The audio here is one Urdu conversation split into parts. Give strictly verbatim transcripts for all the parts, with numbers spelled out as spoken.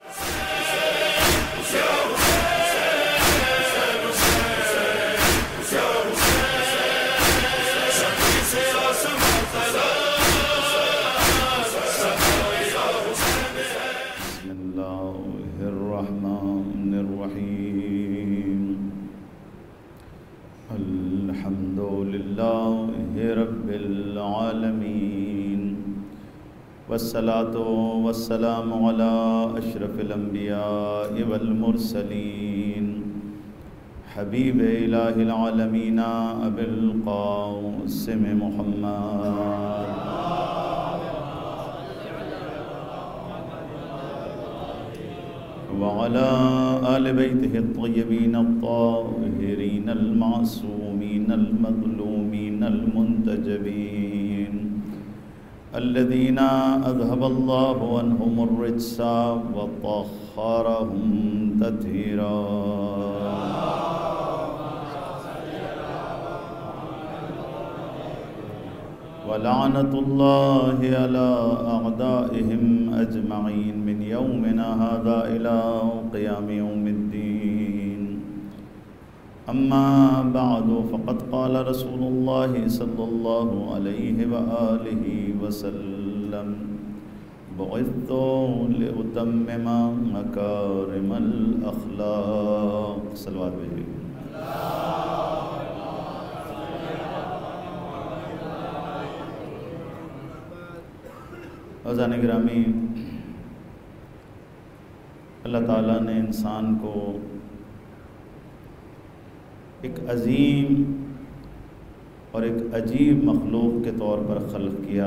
والصلاة والسلام على أشرف الأنبياء والمرسلين حبيب إله العالمين أبي القاسم محمد وعلى آل بيته الطيبين الطاهرين المعصومين المظلومين المنتجبين الذين أذهب الله عنهم الرجس وطهرهم تطهيرا ولعنة الله على أعدائهم أجمعين من يومنا هذا إلى قيام يوم الدين. أما بعد فقد قال رسول الله صلى الله عليه وآله وسلم بعثت لأتمم مكارم الأخلاق. صلوات بھیجیے. عزیزان گرامی، اللہ تعالیٰ نے انسان کو ایک عظیم اور ایک عجیب مخلوق کے طور پر خلق کیا،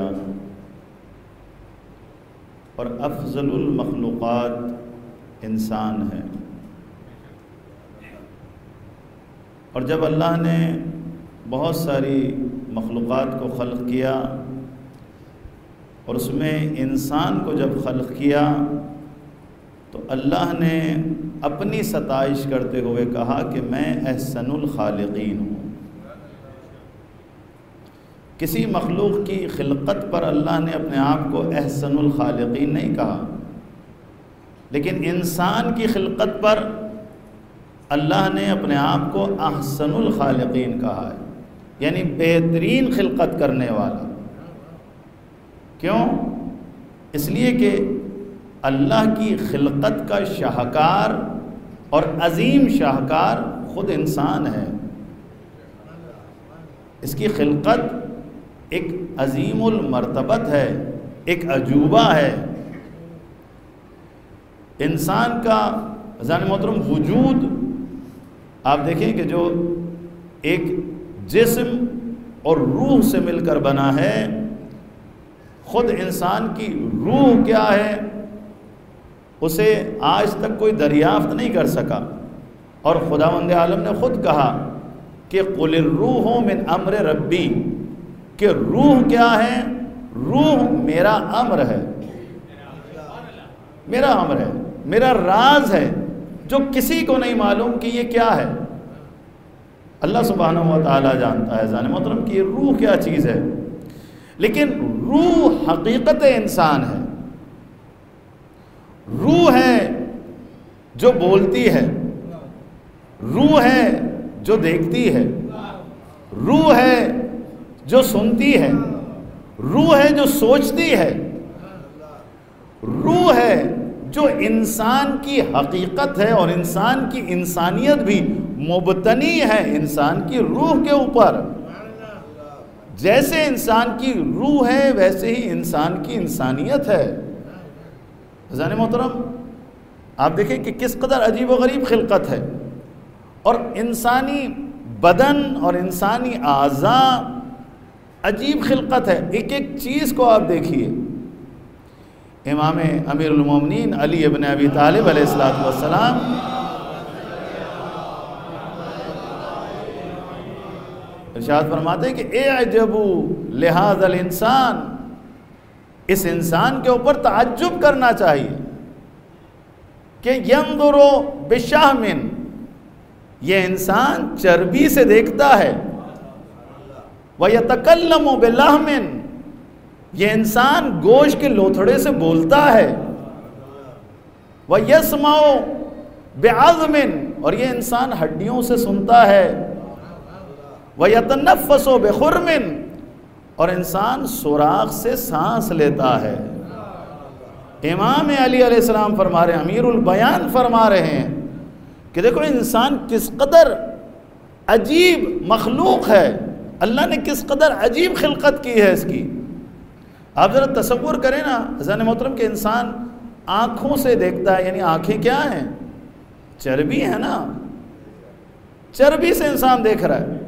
اور افضل المخلوقات انسان ہے. اور جب اللہ نے بہت ساری مخلوقات کو خلق کیا اور اس میں انسان کو جب خلق کیا تو اللہ نے اپنی ستائش کرتے ہوئے کہا کہ میں احسن الخالقین ہوں. کسی مخلوق کی خلقت پر اللہ نے اپنے آپ کو احسن الخالقین نہیں کہا، لیکن انسان کی خلقت پر اللہ نے اپنے آپ کو احسن الخالقین کہا ہے، یعنی بہترین خلقت کرنے والا. کیوں؟ اس لیے کہ اللہ کی خلقت کا شاہکار اور عظیم شاہکار خود انسان ہے. اس کی خلقت ایک عظیم المرتبت ہے، ایک عجوبہ ہے. انسان کا عزیزان محترم وجود آپ دیکھیں کہ جو ایک جسم اور روح سے مل کر بنا ہے، خود انسان کی روح کیا ہے اسے آج تک کوئی دریافت نہیں کر سکا. اور خداوند عالم نے خود کہا کہ قل الروح من امر ربی، کہ روح کیا ہے؟ روح میرا امر ہے، میرا امر ہے، میرا راز ہے جو کسی کو نہیں معلوم کہ یہ کیا ہے. اللہ سبحانہ و تعالی جانتا ہے زان محترم کہ یہ روح کیا چیز ہے. لیکن روح حقیقت انسان ہے. روح ہے جو بولتی ہے، روح ہے جو دیکھتی ہے، روح ہے جو سنتی ہے، روح ہے جو سوچتی ہے، روح ہے جو انسان کی حقیقت ہے. اور انسان کی انسانیت بھی مبتنی ہے انسان کی روح کے اوپر. جیسے انسان کی روح ہے ویسے ہی انسان کی انسانیت ہے. عزیزان محترم آپ دیکھیں کہ کس قدر عجیب و غریب خلقت ہے. اور انسانی بدن اور انسانی اعضاء عجیب خلقت ہے. ایک ایک چیز کو آپ دیکھیے. امام امیر المومنین علی ابن ابی طالب علیہ الصلوۃ والسلام ارشاد فرماتے ہیں کہ اعجبوا لہذا الانسان، اس انسان کے اوپر تعجب کرنا چاہیے کہ ینظر بشہم، یہ انسان چربی سے دیکھتا ہے، وَيَتَكَلَّمُ بِلَحْمٍ، یہ انسان گوشت کے لوتھڑے سے بولتا ہے. وَيَسْمَعُ بِعَظْمٍ، اور یہ انسان ہڈیوں سے سنتا ہے، وَيَتَنَفَّسُ بِخُرْمٍ، اور انسان سوراخ سے سانس لیتا ہے۔ امام علی علیہ السلام فرما رہے ہیں، امیر البیان فرما رہے ہیں کہ دیکھو انسان کس قدر عجیب مخلوق ہے، اللہ نے کس قدر عجیب خلقت کی ہے اس کی۔ آپ ذرا تصور کریں نا عزیزان محترم کہ انسان آنکھوں سے دیکھتا ہے، یعنی آنکھیں کیا ہیں؟ چربی ہے نا، چربی سے انسان دیکھ رہا ہے۔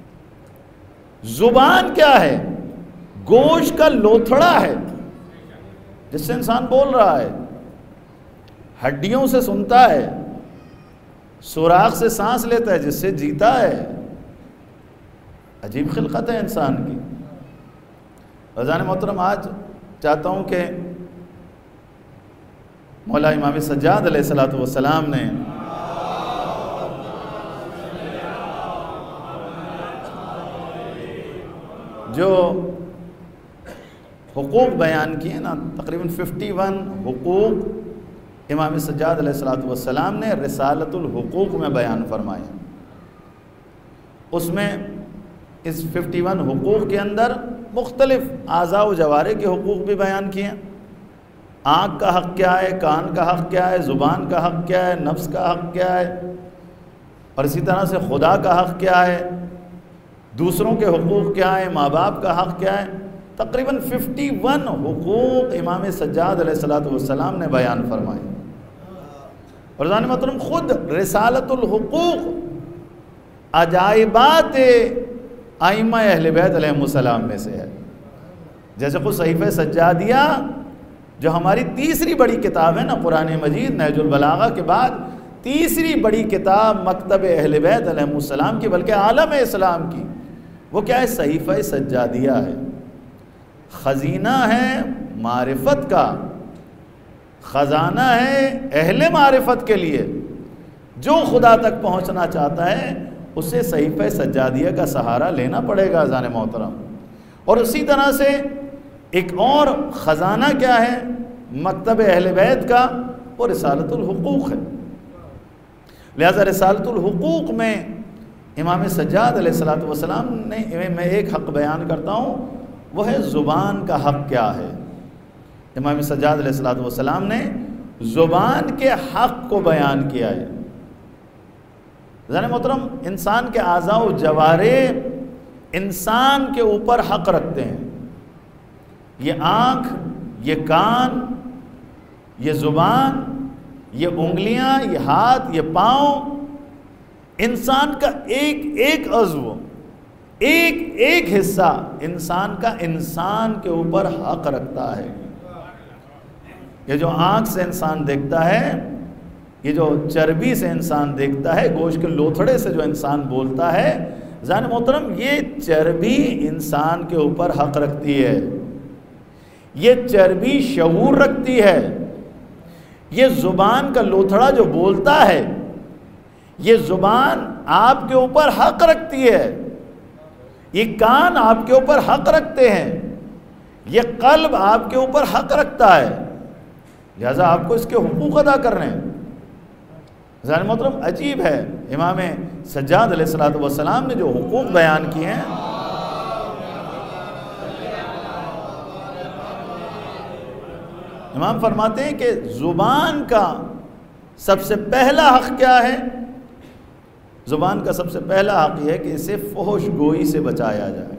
زبان کیا ہے؟ گوشت کا لوتھڑا ہے جس سے انسان بول رہا ہے، ہڈیوں سے سنتا ہے، سوراخ سے سانس لیتا ہے جس سے جیتا ہے۔ عجیب خلقت ہے انسان کی۔ عزیزان محترم، آج چاہتا ہوں کہ مولا امام سجاد علیہ الصلوۃ والسلام نے جو حقوق بیان کیے نا، تقریباً ففٹی ون حقوق امام سجاد علیہ الصلوۃ والسلام نے رسالۃ الحقوق میں بیان فرمائے۔ اس میں اس ففٹی ون حقوق کے اندر مختلف اعضاء و جوارح کے حقوق بھی بیان کیے ہیں۔ آنکھ کا حق کیا ہے، کان کا حق کیا ہے، زبان کا حق کیا ہے، نفس کا حق کیا ہے، اور اسی طرح سے خدا کا حق کیا ہے، دوسروں کے حقوق کیا ہے، ماں باپ کا حق کیا ہے۔ تقریباً ففٹی ون حقوق امام سجاد علیہ الصلوۃ والسلام نے بیان فرمائے۔ اور عزیزان محترم، خود رسالۃ الحقوق عجائبات ائمہ اہل بیت علیہ السلام میں سے ہے۔ جیسے خود صحیفہ سجادیہ جو ہماری تیسری بڑی کتاب ہے نا، قرآن مجید نہج البلاغہ کے بعد تیسری بڑی کتاب مکتب اہل بیت علیہ السلام کی، بلکہ عالم اسلام کی، وہ کیا ہے؟ صحیفہ سجادیہ ہے۔ خزینہ ہے معرفت کا، خزانہ ہے اہل معرفت کے لیے۔ جو خدا تک پہنچنا چاہتا ہے اسے صحیفہ سجادیہ کا سہارا لینا پڑے گا عزیزان محترم۔ اور اسی طرح سے ایک اور خزانہ کیا ہے مکتب اہل بیت کا؟ وہ رسالۃ الحقوق ہے۔ لہذا رسالۃ الحقوق میں امام سجاد علیہ الصلوۃ والسلام نے، میں ایک حق بیان کرتا ہوں، وہ ہے زبان کا حق کیا ہے۔ امام سجاد علیہ الصلوۃ والسلام نے زبان کے حق کو بیان کیا ہے۔ عزیزان محترم، انسان کے اعضاء و جوارح انسان کے اوپر حق رکھتے ہیں۔ یہ آنکھ، یہ کان، یہ زبان، یہ انگلیاں، یہ ہاتھ، یہ پاؤں، انسان کا ایک ایک عضو، ایک ایک حصہ انسان کا انسان کے اوپر حق رکھتا ہے۔ یہ جو آنکھ سے انسان دیکھتا ہے، یہ جو چربی سے انسان دیکھتا ہے، گوشت کے لوتھڑے سے جو انسان بولتا ہے، عزیزان محترم یہ چربی انسان کے اوپر حق رکھتی ہے، یہ چربی شعور رکھتی ہے۔ یہ زبان کا لوتھڑا جو بولتا ہے، یہ زبان آپ کے اوپر حق رکھتی ہے، یہ کان آپ کے اوپر حق رکھتے ہیں، یہ قلب آپ کے اوپر حق رکھتا ہے، لہذا آپ کو اس کے حقوق ادا کرنے ہیں۔ عزیزان محترم، عجیب ہے امام سجاد علیہ الصلوۃ والسلام نے جو حقوق بیان کیے ہیں۔ امام فرماتے ہیں کہ زبان کا سب سے پہلا حق کیا ہے؟ زبان کا سب سے پہلا حق یہ ہے کہ اسے فحش گوئی سے بچایا جائے۔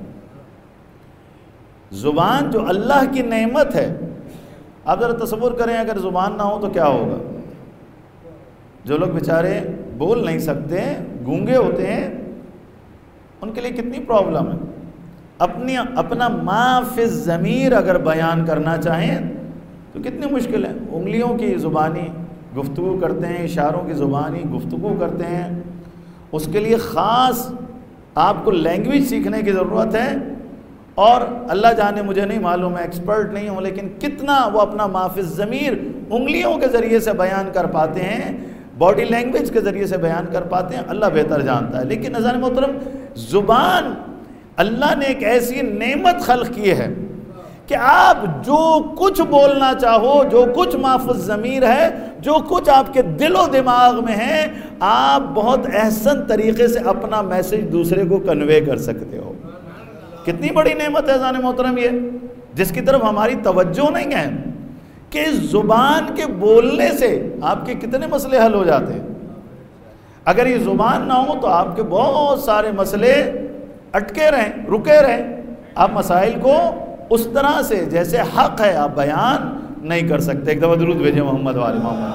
زبان جو اللہ کی نعمت ہے، آپ ذرا تصور کریں اگر زبان نہ ہو تو کیا ہوگا؟ جو لوگ بیچارے بول نہیں سکتے، گونگے ہوتے ہیں، ان کے لیے کتنی پرابلم ہے۔ اپنی اپنا ما فی الضمیر اگر بیان کرنا چاہیں تو کتنی مشکل ہے۔ انگلیوں کی زبانی گفتگو کرتے ہیں، اشاروں کی زبانی گفتگو کرتے ہیں، اس کے لیے خاص آپ کو لینگویج سیکھنے کی ضرورت ہے، اور اللہ جانے مجھے نہیں معلوم، میں ایکسپرٹ نہیں ہوں، لیکن کتنا وہ اپنا ما فی الضمیر انگلیوں کے ذریعے سے بیان کر پاتے ہیں، باڈی لینگویج کے ذریعے سے بیان کر پاتے ہیں، اللہ بہتر جانتا ہے۔ لیکن عزیزان محترم، زبان اللہ نے ایک ایسی نعمت خلق کی ہے کہ آپ جو کچھ بولنا چاہو، جو کچھ ما فی الضمیر ہے جو کچھ آپ کے دل و دماغ میں ہے آپ بہت احسن طریقے سے اپنا میسج دوسرے کو کنوے کر سکتے ہو. کتنی بڑی نعمت ہے عزیزان محترم یہ، جس کی طرف ہماری توجہ نہیں ہے کہ زبان کے بولنے سے آپ کے کتنے مسئلے حل ہو جاتے ہیں. اگر یہ زبان نہ ہو تو آپ کے بہت سارے مسئلے اٹکے رہیں، رکے رہیں. آپ مسائل کو اس طرح سے جیسے حق ہے آپ بیان نہیں کر سکتے. ایک دفعہ درود بھیجیں محمد وآل محمد.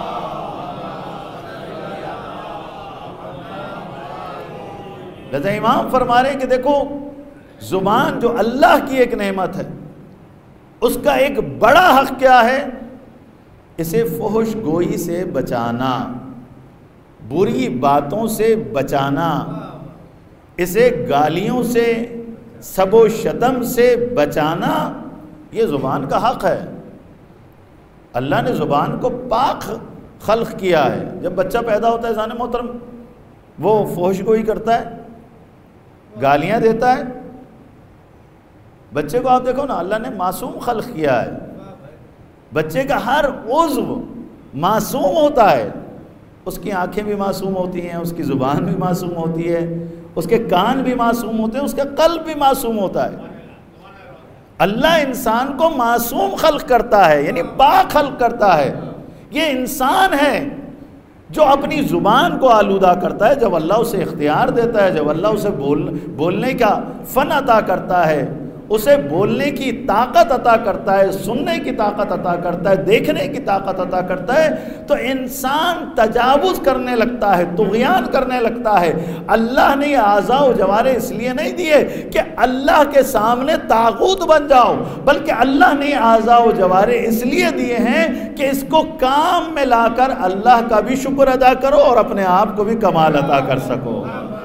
لہذا امام فرما رہے ہیں کہ دیکھو زبان جو اللہ کی ایک نعمت ہے، اس کا ایک بڑا حق کیا ہے؟ اسے فحش گوئی سے بچانا، بری باتوں سے بچانا، اسے گالیوں سے، سب و شتم سے بچانا. یہ زبان کا حق ہے. اللہ نے زبان کو پاک خلق کیا ہے. جب بچہ پیدا ہوتا ہے عزیزان محترم وہ فحش گوئی کرتا ہے، گالیاں دیتا ہے. بچے کو آپ دیکھو نا، اللہ نے معصوم خلق کیا ہے. بچے کا ہر عضو معصوم ہوتا ہے. اس کی آنکھیں بھی معصوم ہوتی ہیں، اس کی زبان بھی معصوم ہوتی ہے، اس کے کان بھی معصوم ہوتے ہیں، اس کا قلب بھی معصوم ہوتا ہے. اللہ انسان کو معصوم خلق کرتا ہے، یعنی پاک خلق کرتا ہے. یہ انسان ہے جو اپنی زبان کو آلودہ کرتا ہے. جب اللہ اسے اختیار دیتا ہے، جب اللہ اسے بول بولنے کا فن عطا کرتا ہے، اسے بولنے کی طاقت عطا کرتا ہے، سننے کی طاقت عطا کرتا ہے، دیکھنے کی طاقت عطا کرتا ہے، تو انسان تجاوز کرنے لگتا ہے، طغیان کرنے لگتا ہے. اللہ نے یہ اعضاء و جوارح اس لیے نہیں دیے کہ اللہ کے سامنے طاغوت بن جاؤ، بلکہ اللہ نے یہ اعضاء و جوارح اس لیے دیے ہیں کہ اس کو کام میں لا کر اللہ کا بھی شکر ادا کرو اور اپنے آپ کو بھی کمال عطا کر سکو.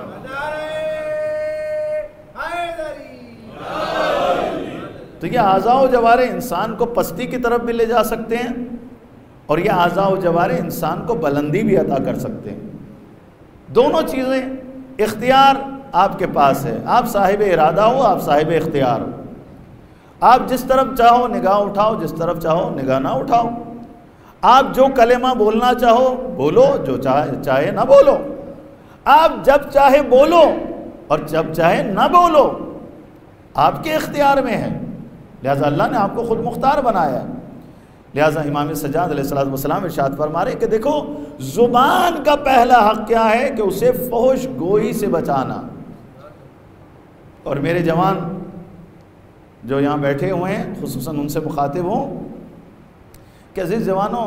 تو یہ اعضاء و جوارح انسان کو پستی کی طرف بھی لے جا سکتے ہیں، اور یہ اعضاء و جوارح انسان کو بلندی بھی عطا کر سکتے ہیں. دونوں چیزیں اختیار آپ کے پاس ہے. آپ صاحب ارادہ ہو، آپ صاحب اختیار ہو. آپ جس طرف چاہو نگاہ اٹھاؤ، جس طرف چاہو نگاہ نہ اٹھاؤ. آپ جو کلمہ بولنا چاہو بولو، جو چاہے چاہے نہ بولو. آپ جب چاہے بولو اور جب چاہے نہ بولو، آپ کے اختیار میں ہے. لہٰذا اللہ نے آپ کو خود مختار بنایا ہے. لہٰذا امام سجاد علیہ الصلوۃ والسلام ارشاد فرما رہے کہ دیکھو زبان کا پہلا حق کیا ہے کہ اسے فحش گوئی سے بچانا. اور میرے جوان جو یہاں بیٹھے ہوئے ہیں خصوصاً ان سے مخاطب ہوں کہ عزیز جوانوں،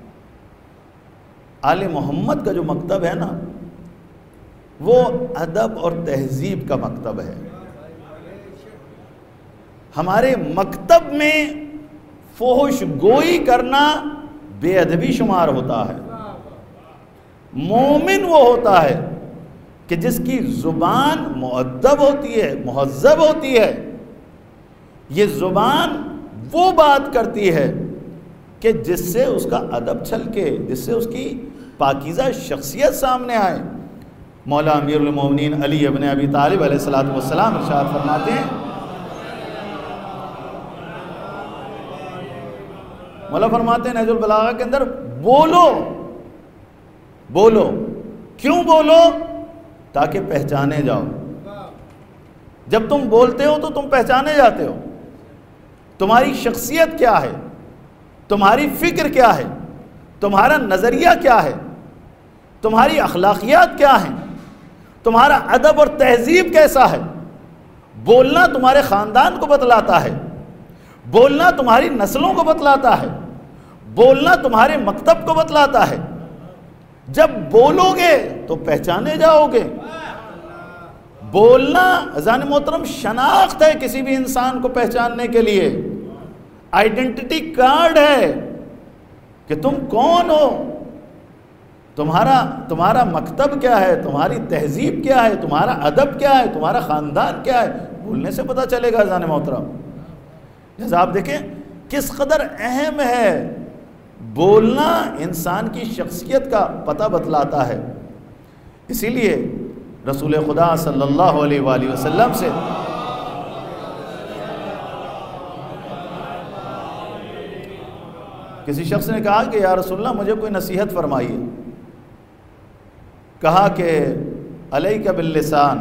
آل محمد کا جو مکتب ہے نا وہ ادب اور تہذیب کا مکتب ہے. ہمارے مکتب میں فحش گوئی کرنا بے ادبی شمار ہوتا ہے. مومن وہ ہوتا ہے کہ جس کی زبان مؤدب ہوتی ہے، مہذب ہوتی ہے. یہ زبان وہ بات کرتی ہے کہ جس سے اس کا ادب چھلکے، جس سے اس کی پاکیزہ شخصیت سامنے آئے. مولا امیر المومنین علی ابن ابی طالب علیہ الصلوۃ والسلام ارشاد فرماتے ہیں، مولا فرماتے ہیں نہج البلاغہ کے اندر، بولو بولو. کیوں بولو؟ تاکہ پہچانے جاؤ. جب تم بولتے ہو تو تم پہچانے جاتے ہو. تمہاری شخصیت کیا ہے، تمہاری فکر کیا ہے، تمہارا نظریہ کیا ہے، تمہاری اخلاقیات کیا ہیں، تمہارا ادب اور تہذیب کیسا ہے. بولنا تمہارے خاندان کو بتلاتا ہے، بولنا تمہاری نسلوں کو بتلاتا ہے، بولنا تمہارے مکتب کو بتلاتا ہے. جب بولو گے تو پہچانے جاؤ گے. بولنا عزیزان محترم شناخت ہے کسی بھی انسان کو پہچاننے کے لیے. آئیڈینٹی کارڈ ہے کہ تم کون ہو، تمہارا تمہارا مکتب کیا ہے، تمہاری تہذیب کیا ہے، تمہارا ادب کیا ہے، تمہارا خاندان کیا ہے. بولنے سے پتہ چلے گا عزیزان محترم. جیسا آپ دیکھیں کس قدر اہم ہے. بولنا انسان کی شخصیت کا پتہ بتلاتا ہے. اسی لیے رسول خدا صلی اللہ علیہ وآلہ وسلم سے کسی شخص نے کہا کہ یا رسول اللہ مجھے کوئی نصیحت فرمائیے. کہا کہ علیک باللسان،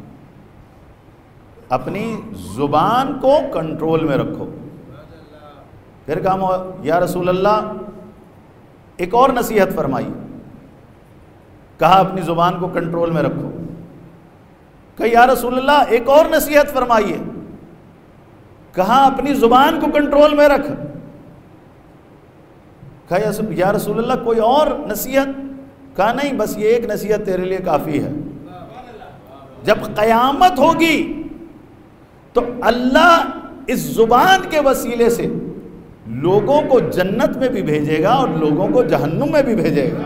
اپنی زبان کو کنٹرول میں رکھو. پھر کہا یا رسول اللہ ایک اور نصیحت فرمائیے. کہا اپنی زبان کو کنٹرول میں رکھو. کہا یا رسول اللہ ایک اور نصیحت فرمائیے. کہا اپنی زبان کو کنٹرول میں رکھ. کہا یا رسول اللہ کوئی اور نصیحت؟ کہا نہیں، بس یہ ایک نصیحت تیرے لیے کافی ہے. جب قیامت ہوگی تو اللہ اس زبان کے وسیلے سے لوگوں کو جنت میں بھی بھیجے گا اور لوگوں کو جہنم میں بھی بھیجے گا.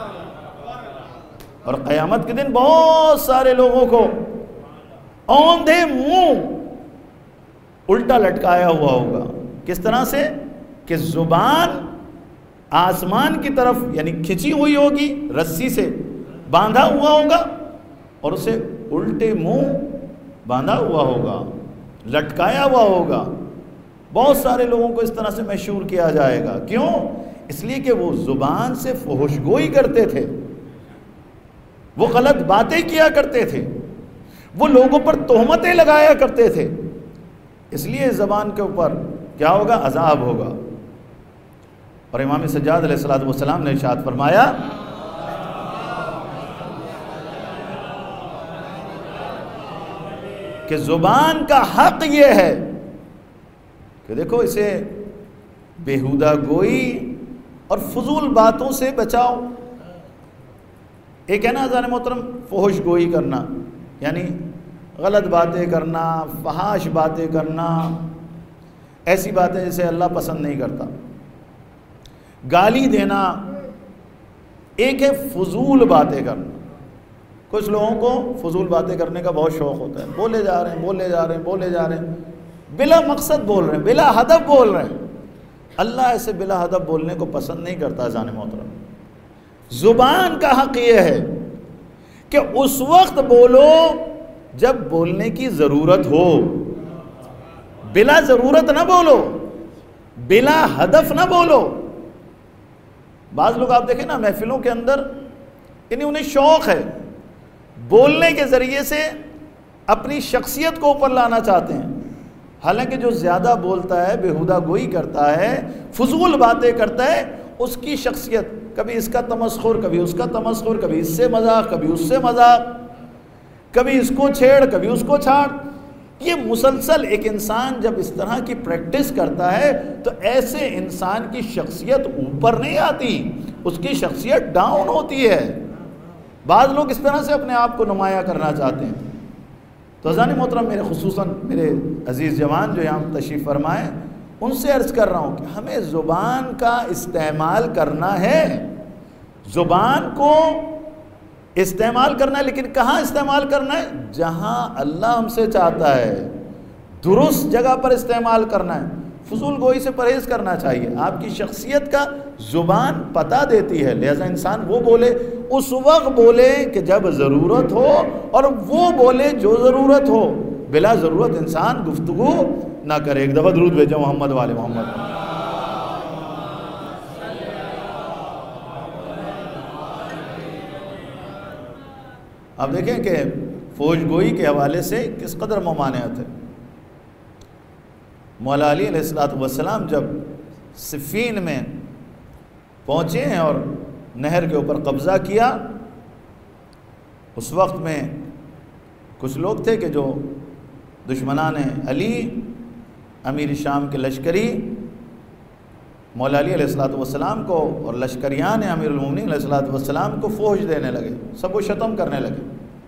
اور قیامت کے دن بہت سارے لوگوں کو اوندھے منہ الٹا لٹکایا ہوا ہوگا. کس طرح سے کہ زبان آسمان کی طرف یعنی کھچی ہوئی ہوگی، رسی سے باندھا ہوا ہوگا، اور اسے الٹے منہ باندھا ہوا ہوگا، لٹکایا ہوا ہوگا. بہت سارے لوگوں کو اس طرح سے محشور کیا جائے گا. کیوں؟ اس لیے کہ وہ زبان سے فحش گوئی کرتے تھے، وہ غلط باتیں کیا کرتے تھے، وہ لوگوں پر تہمتیں لگایا کرتے تھے. اس لیے زبان کے اوپر کیا ہوگا؟ عذاب ہوگا. اور امام سجاد علیہ الصلوۃ والسلام نے ارشاد فرمایا کہ زبان کا حق یہ ہے کہ دیکھو اسے بیہودہ گوئی اور فضول باتوں سے بچاؤ. ایک ہے نا حضرت محترم فحش گوئی کرنا، یعنی غلط باتیں کرنا، فحاش باتیں کرنا، ایسی باتیں جسے اللہ پسند نہیں کرتا. گالی دینا. ایک ہے فضول باتیں کرنا. کچھ لوگوں کو فضول باتیں کرنے کا بہت شوق ہوتا ہے، بولے جا رہے ہیں بولے جا رہے ہیں بولے جا رہے ہیں بلا مقصد بول رہے ہیں، بلا ہدف بول رہے ہیں. اللہ ایسے بلا ہدف بولنے کو پسند نہیں کرتا. جان محترم، زبان کا حق یہ ہے کہ اس وقت بولو جب بولنے کی ضرورت ہو، بلا ضرورت نہ بولو، بلا ہدف نہ بولو. بعض لوگ آپ دیکھیں نا محفلوں کے اندر یعنی انہیں شوق ہے بولنے کے ذریعے سے اپنی شخصیت کو اوپر لانا چاہتے ہیں. حالانکہ جو زیادہ بولتا ہے، بیہودہ گوئی کرتا ہے، فضول باتیں کرتا ہے، اس کی شخصیت کبھی اس کا تمسخر، کبھی اس کا تمسخر، کبھی اس سے مذاق، کبھی اس سے مذاق، کبھی اس کو چھیڑ، کبھی اس کو چھاڑ. یہ مسلسل ایک انسان جب اس طرح کی پریکٹس کرتا ہے تو ایسے انسان کی شخصیت اوپر نہیں آتی، اس کی شخصیت ڈاؤن ہوتی ہے. بعض لوگ اس طرح سے اپنے آپ کو نمایاں کرنا چاہتے ہیں. تو حضرات محترم، میرے خصوصاً میرے عزیز جوان جو یہاں تشریف فرمائیں، ان سے عرض کر رہا ہوں کہ ہمیں زبان کا استعمال کرنا ہے. زبان کو استعمال کرنا ہے، لیکن کہاں استعمال کرنا ہے؟ جہاں اللہ ہم سے چاہتا ہے، درست جگہ پر استعمال کرنا ہے. فضول گوئی سے پرہیز کرنا چاہیے. آپ کی شخصیت کا زبان پتہ دیتی ہے، لہذا انسان وہ بولے اس وقت بولے کہ جب ضرورت ہو، اور وہ بولے جو ضرورت ہو. بلا ضرورت انسان گفتگو نہ کرے. ایک دفعہ درود بھیجو محمد والے محمد. آپ دیکھیں کہ فوج گوئی کے حوالے سے کس قدر ممانعت ہے. مولا علی علیہ الصلوۃ والسلام جب صفین میں پہنچے ہیں اور نہر کے اوپر قبضہ کیا، اس وقت میں کچھ لوگ تھے کہ جو دشمنان علی، امیر شام کے لشکری، مولا علی علیہ الصلوۃ والسلام کو اور لشکریان امیر المومنین علیہ الصلوۃ والسلام کو فوج دینے لگے، سب کو شتم کرنے لگے.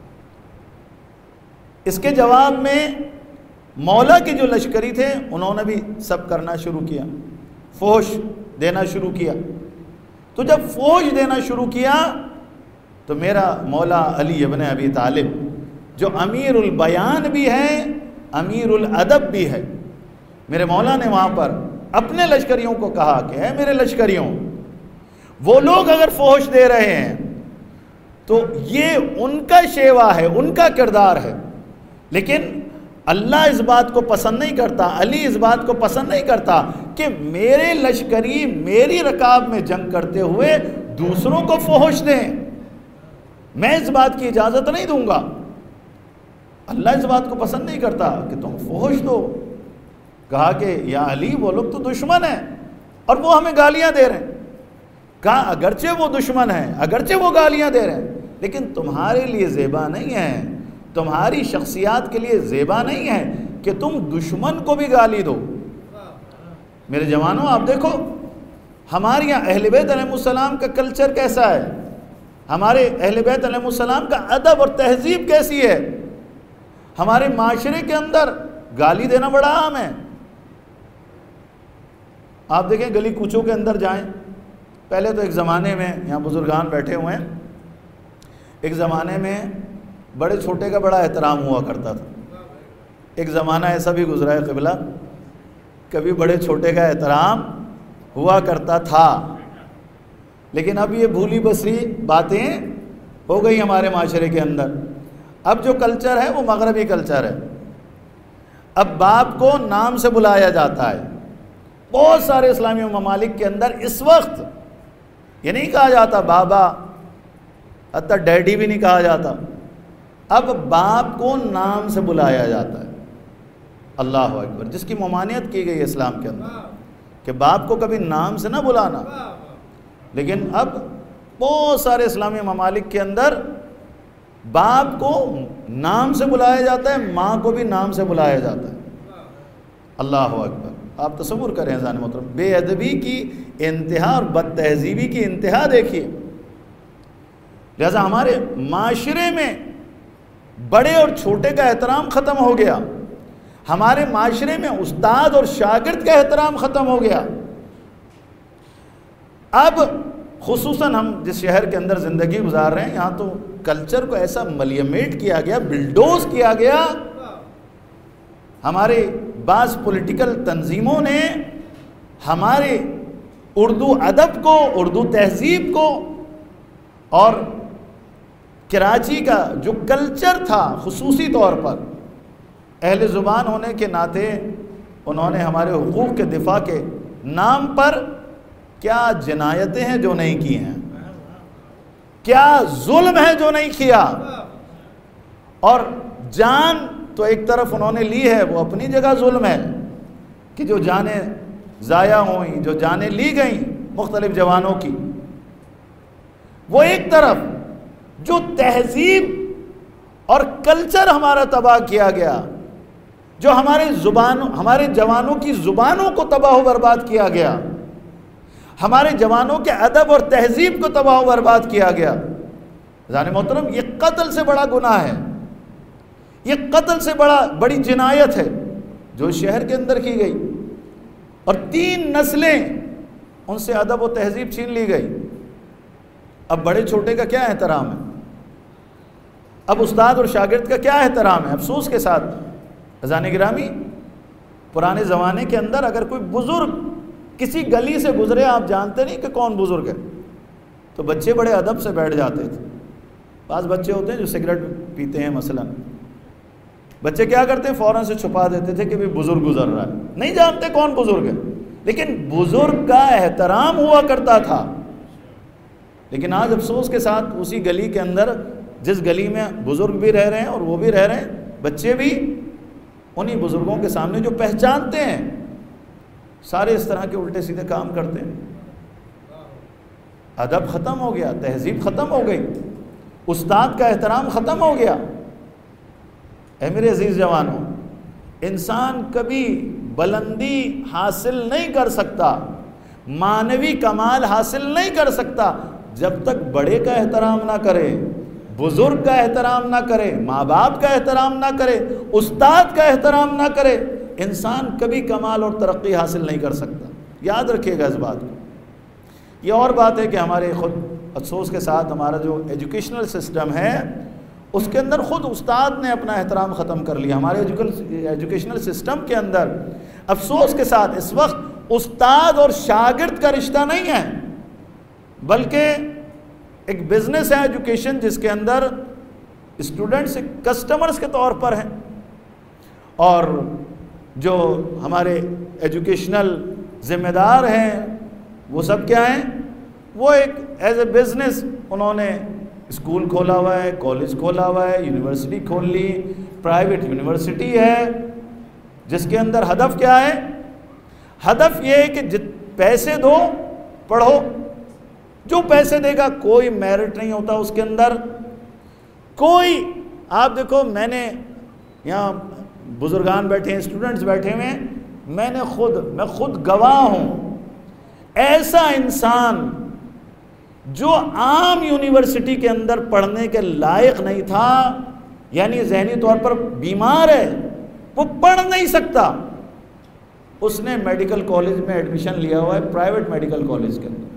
اس کے جواب میں مولا کے جو لشکری تھے انہوں نے بھی سب کرنا شروع کیا، فوج دینا شروع کیا. تو جب فوج دینا شروع کیا تو میرا مولا علی ابن ابی طالب جو امیر البیان بھی ہے، امیر الادب بھی ہے، میرے مولا نے وہاں پر اپنے لشکریوں کو کہا کہ اے میرے لشکریوں، وہ لوگ اگر فوج دے رہے ہیں تو یہ ان کا شیوا ہے، ان کا کردار ہے، لیکن اللہ اس بات کو پسند نہیں کرتا، علی اس بات کو پسند نہیں کرتا کہ میرے لشکری میری رکاب میں جنگ کرتے ہوئے دوسروں کو فحش دیں، میں اس بات کی اجازت نہیں دوں گا۔ اللہ اس بات کو پسند نہیں کرتا کہ تم فحش دو۔ کہا کہ یا علی وہ لوگ تو دشمن ہیں اور وہ ہمیں گالیاں دے رہے ہیں۔ کہا اگرچہ وہ دشمن ہیں، اگرچہ وہ گالیاں دے رہے ہیں، لیکن تمہارے لیے زیبا نہیں ہے، تمہاری شخصیات کے لیے زیبا نہیں ہے کہ تم دشمن کو بھی گالی دو۔ میرے جوانوں آپ دیکھو ہمارے یہاں اہل بیت علیہ السلام کا کلچر کیسا ہے، ہمارے اہل بیت علیہ السلام کا ادب اور تہذیب کیسی ہے۔ ہمارے معاشرے کے اندر گالی دینا بڑا عام ہے۔ آپ دیکھیں گلی کوچوں کے اندر جائیں، پہلے تو ایک زمانے میں یہاں بزرگان بیٹھے ہوئے ہیں، ایک زمانے میں بڑے چھوٹے کا بڑا احترام ہوا کرتا تھا۔ ایک زمانہ ایسا بھی گزرا ہے قبلہ، کبھی بڑے چھوٹے کا احترام ہوا کرتا تھا، لیکن اب یہ بھولی بسری باتیں ہو گئی ہمارے معاشرے کے اندر۔ اب جو کلچر ہے وہ مغربی کلچر ہے۔ اب باپ کو نام سے بلایا جاتا ہے۔ بہت سارے اسلامی ممالک کے اندر اس وقت یہ نہیں کہا جاتا بابا، حتیٰ ڈیڈی بھی نہیں کہا جاتا، اب باپ کو نام سے بلایا جاتا ہے۔ اللہ اکبر، جس کی ممانعت کی گئی ہے اسلام کے اندر کہ باپ کو کبھی نام سے نہ بلانا، لیکن اب بہت سارے اسلامی ممالک کے اندر باپ کو نام سے بلایا جاتا ہے، ماں کو بھی نام سے بلایا جاتا ہے۔ اللہ اکبر، آپ تصور کریں عزیزان محترم، بے ادبی کی انتہا اور بد تہذیبی کی انتہا دیکھیے۔ لہذا ہمارے معاشرے میں بڑے اور چھوٹے کا احترام ختم ہو گیا، ہمارے معاشرے میں استاد اور شاگرد کا احترام ختم ہو گیا۔ اب خصوصاً ہم جس شہر کے اندر زندگی گزار رہے ہیں، یہاں تو کلچر کو ایسا ملیمیٹ کیا گیا، بلڈوز کیا گیا۔ ہمارے بعض پولیٹیکل تنظیموں نے ہمارے اردو ادب کو، اردو تہذیب کو اور کراچی کا جو کلچر تھا خصوصی طور پر، اہل زبان ہونے کے ناطے انہوں نے ہمارے حقوق کے دفاع کے نام پر کیا جنایتیں ہیں جو نہیں کی ہیں، کیا ظلم ہے جو نہیں کیا، اور جان تو ایک طرف انہوں نے لی ہے، وہ اپنی جگہ ظلم ہے کہ جو جانیں ضائع ہوئیں، جو جانیں لی گئیں مختلف جوانوں کی، وہ ایک طرف جو تہذیب اور کلچر ہمارا تباہ کیا گیا، جو ہمارے زبانوں ہمارے جوانوں کی زبانوں کو تباہ و برباد کیا گیا، ہمارے جوانوں کے ادب اور تہذیب کو تباہ و برباد کیا گیا۔ جان محترم، یہ قتل سے بڑا گناہ ہے، یہ قتل سے بڑا بڑی جنایت ہے جو شہر کے اندر کی گئی، اور تین نسلیں ان سے ادب و تہذیب چھین لی گئی۔ اب بڑے چھوٹے کا کیا احترام ہے، اب استاد اور شاگرد کا کیا احترام ہے؟ افسوس کے ساتھ عزیزان گرامی، پرانے زمانے کے اندر اگر کوئی بزرگ کسی گلی سے گزرے، آپ جانتے نہیں کہ کون بزرگ ہے، تو بچے بڑے ادب سے بیٹھ جاتے تھے۔ بعض بچے ہوتے ہیں جو سگریٹ پیتے ہیں مثلا، بچے کیا کرتے ہیں، فوراً سے چھپا دیتے تھے کہ بھی بزرگ گزر رہا ہے، نہیں جانتے کون بزرگ ہے، لیکن بزرگ کا احترام ہوا کرتا تھا۔ لیکن آج افسوس کے ساتھ اسی گلی کے اندر، جس گلی میں بزرگ بھی رہ رہے ہیں اور وہ بھی رہ رہے ہیں، بچے بھی انہی بزرگوں کے سامنے جو پہچانتے ہیں، سارے اس طرح کے الٹے سیدھے کام کرتے ہیں۔ ادب ختم ہو گیا، تہذیب ختم ہو گئی، استاد کا احترام ختم ہو گیا۔ اے میرے عزیز جوانوں، انسان کبھی بلندی حاصل نہیں کر سکتا، معنوی کمال حاصل نہیں کر سکتا جب تک بڑے کا احترام نہ کرے، بزرگ کا احترام نہ کرے، ماں باپ کا احترام نہ کرے، استاد کا احترام نہ کرے، انسان کبھی کمال اور ترقی حاصل نہیں کر سکتا۔ یاد رکھیے گا اس بات کو۔ یہ اور بات ہے کہ ہمارے خود افسوس کے ساتھ ہمارا جو ایجوکیشنل سسٹم ہے، اس کے اندر خود استاد نے اپنا احترام ختم کر لیا۔ ہمارے ایجوکیشنل سسٹم کے اندر افسوس کے ساتھ اس وقت استاد اور شاگرد کا رشتہ نہیں ہے، بلکہ ایک بزنس ہے ایجوکیشن، جس کے اندر اسٹوڈنٹس کسٹمرز کے طور پر ہیں، اور جو ہمارے ایجوکیشنل ذمہ دار ہیں وہ سب کیا ہیں؟ وہ ایک ایز اے بزنس انہوں نے اسکول کھولا ہوا ہے، کالج کھولا ہوا ہے، یونیورسٹی کھول لی، پرائیویٹ یونیورسٹی ہے جس کے اندر ہدف کیا ہے؟ ہدف یہ ہے کہ جت پیسے دو پڑھو، جو پیسے دے گا کوئی میرٹ نہیں ہوتا اس کے اندر کوئی. آپ دیکھو میں نے یہاں بزرگان بیٹھے ہیں، اسٹوڈنٹس بیٹھے ہوئے ہیں، میں نے خود میں خود گواہ ہوں، ایسا انسان جو عام یونیورسٹی کے اندر پڑھنے کے لائق نہیں تھا، یعنی ذہنی طور پر بیمار ہے، وہ پڑھ نہیں سکتا، اس نے میڈیکل کالج میں ایڈمیشن لیا ہوا ہے، پرائیویٹ میڈیکل کالج کے اندر.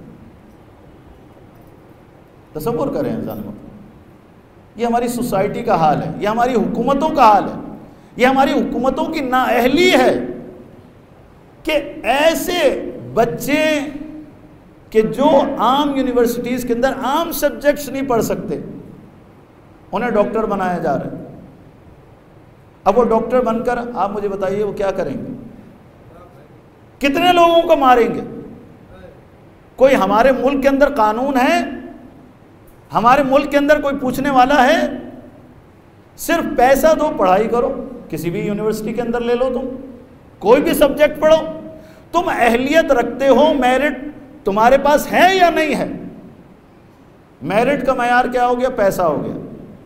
تصور کریں انسان کو، یہ ہماری سوسائٹی کا حال ہے، یہ ہماری حکومتوں کا حال ہے، یہ ہماری حکومتوں کی نااہلی ہے کہ ایسے بچے کہ جو عام یونیورسٹیز کے اندر عام سبجیکٹس نہیں پڑھ سکتے انہیں ڈاکٹر بنایا جا رہا ہے. اب وہ ڈاکٹر بن کر آپ مجھے بتائیے وہ کیا کریں گے؟ کتنے لوگوں کو ماریں گے؟ کوئی ہمارے ملک کے اندر قانون ہے؟ ہمارے ملک کے اندر کوئی پوچھنے والا ہے؟ صرف پیسہ دو، پڑھائی کرو، کسی بھی یونیورسٹی کے اندر لے لو، تم کوئی بھی سبجیکٹ پڑھو، تم اہلیت رکھتے ہو، میرٹ تمہارے پاس ہے یا نہیں ہے؟ میرٹ کا معیار کیا ہو گیا؟ پیسہ ہو گیا.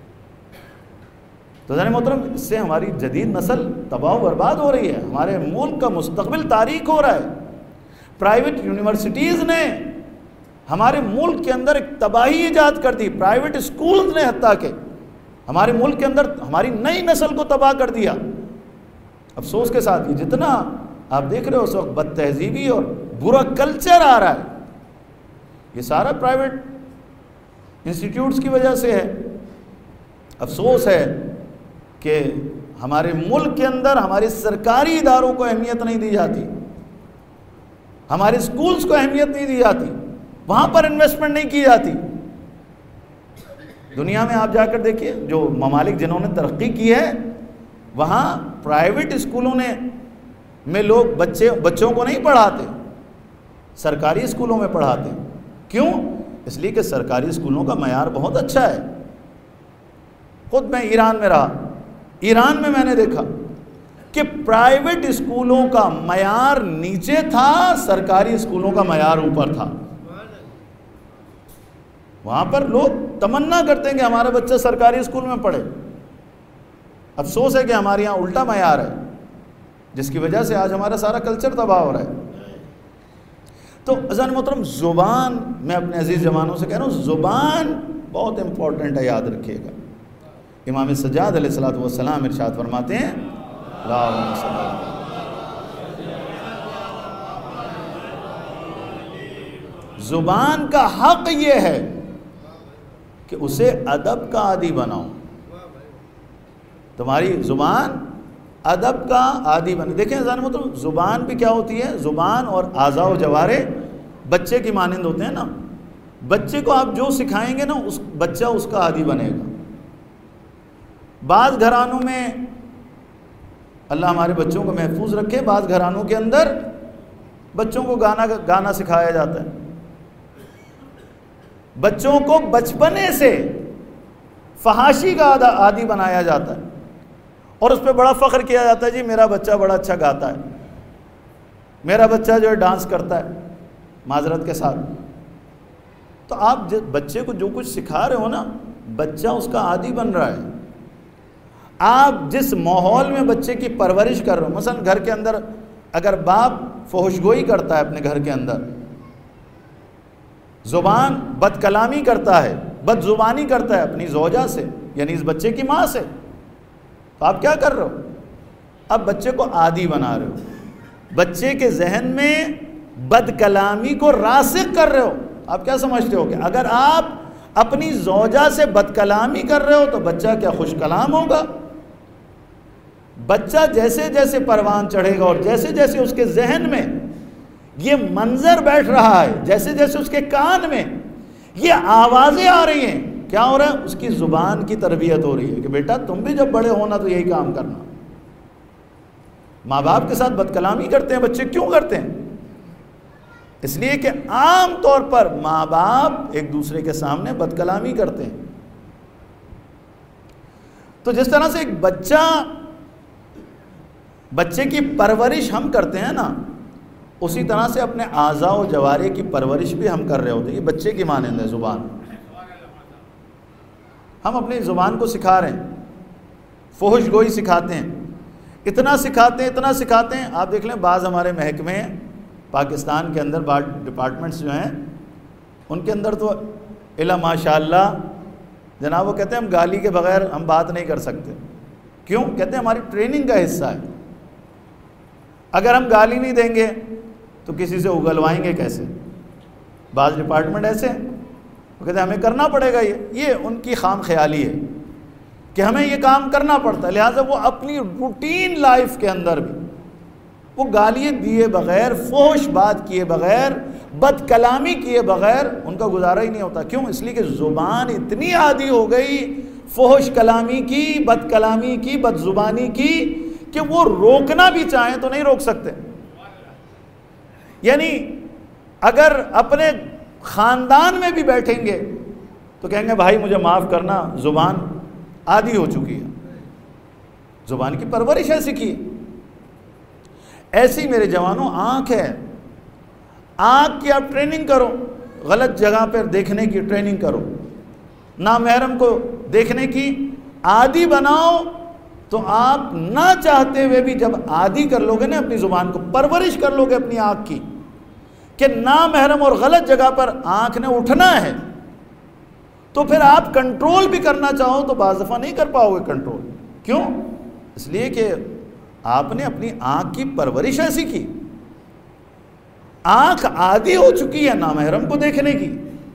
تو ذرا محترم، اس سے ہماری جدید نسل تباہ و برباد ہو رہی ہے، ہمارے ملک کا مستقبل تاریک ہو رہا ہے. پرائیویٹ یونیورسٹیز نے ہمارے ملک کے اندر ایک تباہی ایجاد کر دی، پرائیویٹ اسکولز نے حتیٰ کہ ہمارے ملک کے اندر ہماری نئی نسل کو تباہ کر دیا. افسوس کے ساتھ یہ جتنا آپ دیکھ رہے ہو اس وقت بد تہذیبی اور برا کلچر آ رہا ہے، یہ سارا پرائیویٹ انسٹیٹیوٹس کی وجہ سے ہے. افسوس ہے کہ ہمارے ملک کے اندر ہمارے سرکاری اداروں کو اہمیت نہیں دی جاتی، ہمارے اسکولز کو اہمیت نہیں دی جاتی، وہاں پر انویسٹمنٹ نہیں کی جاتی. دنیا میں آپ جا کر دیکھیے جو ممالک جنہوں نے ترقی کی ہے وہاں پرائیویٹ اسکولوں نے میں لوگ بچے بچوں کو نہیں پڑھاتے، سرکاری اسکولوں میں پڑھاتے. کیوں؟ اس لیے کہ سرکاری اسکولوں کا معیار بہت اچھا ہے. خود میں ایران میں رہا، ایران میں میں نے دیکھا کہ پرائیویٹ اسکولوں کا معیار نیچے تھا، سرکاری اسکولوں کا معیار اوپر تھا. وہاں پر لوگ تمنا کرتے ہیں کہ ہمارا بچہ سرکاری اسکول میں پڑھے. افسوس ہے کہ ہمارے یہاں الٹا معیار ہے، جس کی وجہ سے آج ہمارا سارا کلچر تباہ ہو رہا ہے. تو عزیزان محترم، زبان، میں اپنے عزیز جوانوں سے کہہ رہا ہوں، زبان بہت امپورٹنٹ ہے، یاد رکھیے گا. امام سجاد علیہ الصلوۃ والسلام ارشاد فرماتے ہیں، اللہم صل علی زبان کا حق یہ ہے کہ اسے ادب کا عادی بناؤ. تمہاری زبان ادب کا عادی بنے. دیکھیں عزیزان محترم، زبان بھی کیا ہوتی ہے؟ زبان اور اعضاء و جوارے بچے کی مانند ہوتے ہیں نا. بچے کو آپ جو سکھائیں گے نا اس بچہ اس کا عادی بنے گا. بعض گھرانوں میں، اللہ ہمارے بچوں کو محفوظ رکھے، بعض گھرانوں کے اندر بچوں کو گانا گانا سکھایا جاتا ہے. بچوں کو بچپنے سے فحاشی کا عادی بنایا جاتا ہے اور اس پہ بڑا فخر کیا جاتا ہے، جی میرا بچہ بڑا اچھا گاتا ہے، میرا بچہ جو ہے ڈانس کرتا ہے، معذرت کے ساتھ. تو آپ بچے کو جو کچھ سکھا رہے ہو نا، بچہ اس کا عادی بن رہا ہے. آپ جس ماحول میں بچے کی پرورش کر رہے ہو، مثلا گھر کے اندر اگر باپ فحش گوئی کرتا ہے اپنے گھر کے اندر، زبان بد کلامی کرتا ہے، بد زبانی کرتا ہے اپنی زوجہ سے، یعنی اس بچے کی ماں سے، تو آپ کیا کر رہے ہو؟ اب بچے کو عادی بنا رہے ہو، بچے کے ذہن میں بد کلامی کو راسخ کر رہے ہو. آپ کیا سمجھتے ہو کہ اگر آپ اپنی زوجہ سے بد کلامی کر رہے ہو تو بچہ کیا خوش کلام ہوگا؟ بچہ جیسے جیسے پروان چڑھے گا اور جیسے جیسے اس کے ذہن میں یہ منظر بیٹھ رہا ہے، جیسے جیسے اس کے کان میں یہ آوازیں آ رہی ہیں، کیا ہو رہا ہے؟ اس کی زبان کی تربیت ہو رہی ہے کہ بیٹا تم بھی جب بڑے ہونا تو یہی کام کرنا. ماں باپ کے ساتھ بد کلامی کرتے ہیں بچے، کیوں کرتے ہیں؟ اس لیے کہ عام طور پر ماں باپ ایک دوسرے کے سامنے بد کلامی کرتے ہیں. تو جس طرح سے ایک بچہ بچے کی پرورش ہم کرتے ہیں نا، اسی طرح سے اپنے اعضاء و جوارح کی پرورش بھی ہم کر رہے ہوتے ہیں. یہ بچے کی مانند ہے زبان. ہم اپنی زبان کو سکھا رہے ہیں، فحش گوئی سکھاتے ہیں، اتنا سکھاتے ہیں اتنا سکھاتے ہیں. آپ دیکھ لیں بعض ہمارے محکمے ہیں پاکستان کے اندر، بعض ڈپارٹمنٹس جو ہیں ان کے اندر تو الا ماشاء اللہ جناب وہ کہتے ہیں ہم گالی کے بغیر ہم بات نہیں کر سکتے. کیوں؟ کہتے ہیں ہماری ٹریننگ کا حصہ ہے. اگر ہم گالی نہیں دیں گے تو کسی سے اگلوائیں گے کیسے؟ بعض ڈپارٹمنٹ ایسے ہیں وہ کہتے ہیں ہمیں کرنا پڑے گا. یہ یہ ان کی خام خیالی ہے کہ ہمیں یہ کام کرنا پڑتا ہے. لہٰذا وہ اپنی روٹین لائف کے اندر بھی وہ گالی دیے بغیر، فحش بات کیے بغیر، بد کلامی کیے بغیر ان کا گزارا ہی نہیں ہوتا. کیوں؟ اس لیے کہ زبان اتنی عادی ہو گئی فحش کلامی کی، بد کلامی کی، بد زبانی کی کہ وہ روکنا بھی چاہیں تو نہیں روک سکتے. یعنی اگر اپنے خاندان میں بھی بیٹھیں گے تو کہیں گے بھائی مجھے معاف کرنا، زبان عادی ہو چکی ہے، زبان کی پرورش ایسی کی. ایسی میرے جوانوں آنکھ ہے، آنکھ کی آپ ٹریننگ کرو، غلط جگہ پر دیکھنے کی ٹریننگ کرو، نامحرم کو دیکھنے کی عادی بناؤ. تو آپ نہ چاہتے ہوئے بھی جب عادی کر لوگے نا اپنی زبان کو، پرورش کر لوگے اپنی آنکھ کی کہ نامحرم اور غلط جگہ پر آنکھ نے اٹھنا ہے، تو پھر آپ کنٹرول بھی کرنا چاہو تو بعض دفعہ نہیں کر پاؤ گے کنٹرول. کیوں؟ اس لیے کہ آپ نے اپنی آنکھ کی پرورش ایسی کی، آنکھ عادی ہو چکی ہے نامحرم کو دیکھنے کی.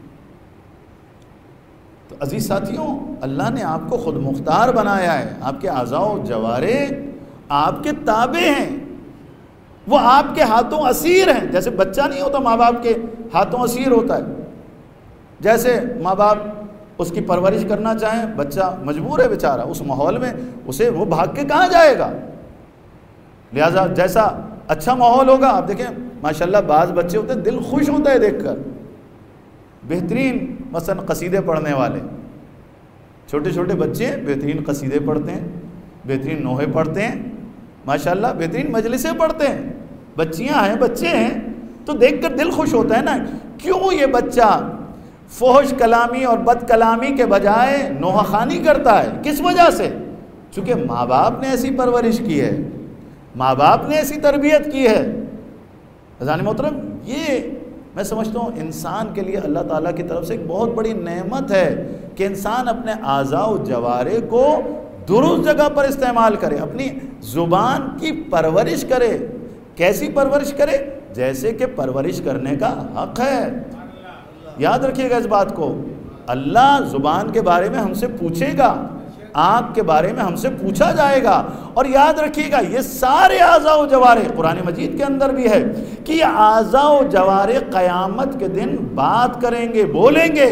تو عزیز ساتھیوں، اللہ نے آپ کو خود مختار بنایا ہے. آپ کے اعضاء و جوارح آپ کے تابع ہیں، وہ آپ کے ہاتھوں اسیر ہیں. جیسے بچہ نہیں ہوتا ماں باپ کے ہاتھوں اسیر ہوتا ہے، جیسے ماں باپ اس کی پرورش کرنا چاہیں، بچہ مجبور ہے بیچارہ اس ماحول میں، اسے وہ بھاگ کے کہاں جائے گا. لہٰذا جیسا اچھا ماحول ہوگا، آپ دیکھیں ماشاءاللہ بعض بچے ہوتے ہیں دل خوش ہوتا ہے دیکھ کر، بہترین مثلا قصیدے پڑھنے والے چھوٹے چھوٹے بچے بہترین قصیدے پڑھتے ہیں، بہترین نوحے پڑھتے ہیں، ماشاءاللہ بہترین مجلسیں پڑھتے ہیں. بچیاں ہیں، بچے ہیں، تو دیکھ کر دل خوش ہوتا ہے نا. کیوں یہ بچہ فحش کلامی اور بد کلامی کے بجائے نوحہ خوانی کرتا ہے؟ کس وجہ سے؟ چونکہ ماں باپ نے ایسی پرورش کی ہے، ماں باپ نے ایسی تربیت کی ہے. عزیزان محترم، یہ میں سمجھتا ہوں انسان کے لیے اللہ تعالیٰ کی طرف سے ایک بہت بڑی نعمت ہے کہ انسان اپنے اعضاء و جوارح کو درست جگہ پر استعمال کرے، اپنی زبان کی پرورش کرے. کیسی پرورش کرے؟ جیسے کہ پرورش کرنے کا حق ہے. یاد رکھیے گا اس بات کو، اللہ زبان کے بارے میں ہم سے پوچھے گا، آنکھ کے بارے میں ہم سے پوچھا جائے گا. اور یاد رکھیے گا یہ سارے اعضاء و جوارح، قرآن مجید کے اندر بھی ہے کہ یہ اعضاء و جوارح قیامت کے دن بات کریں گے، بولیں گے.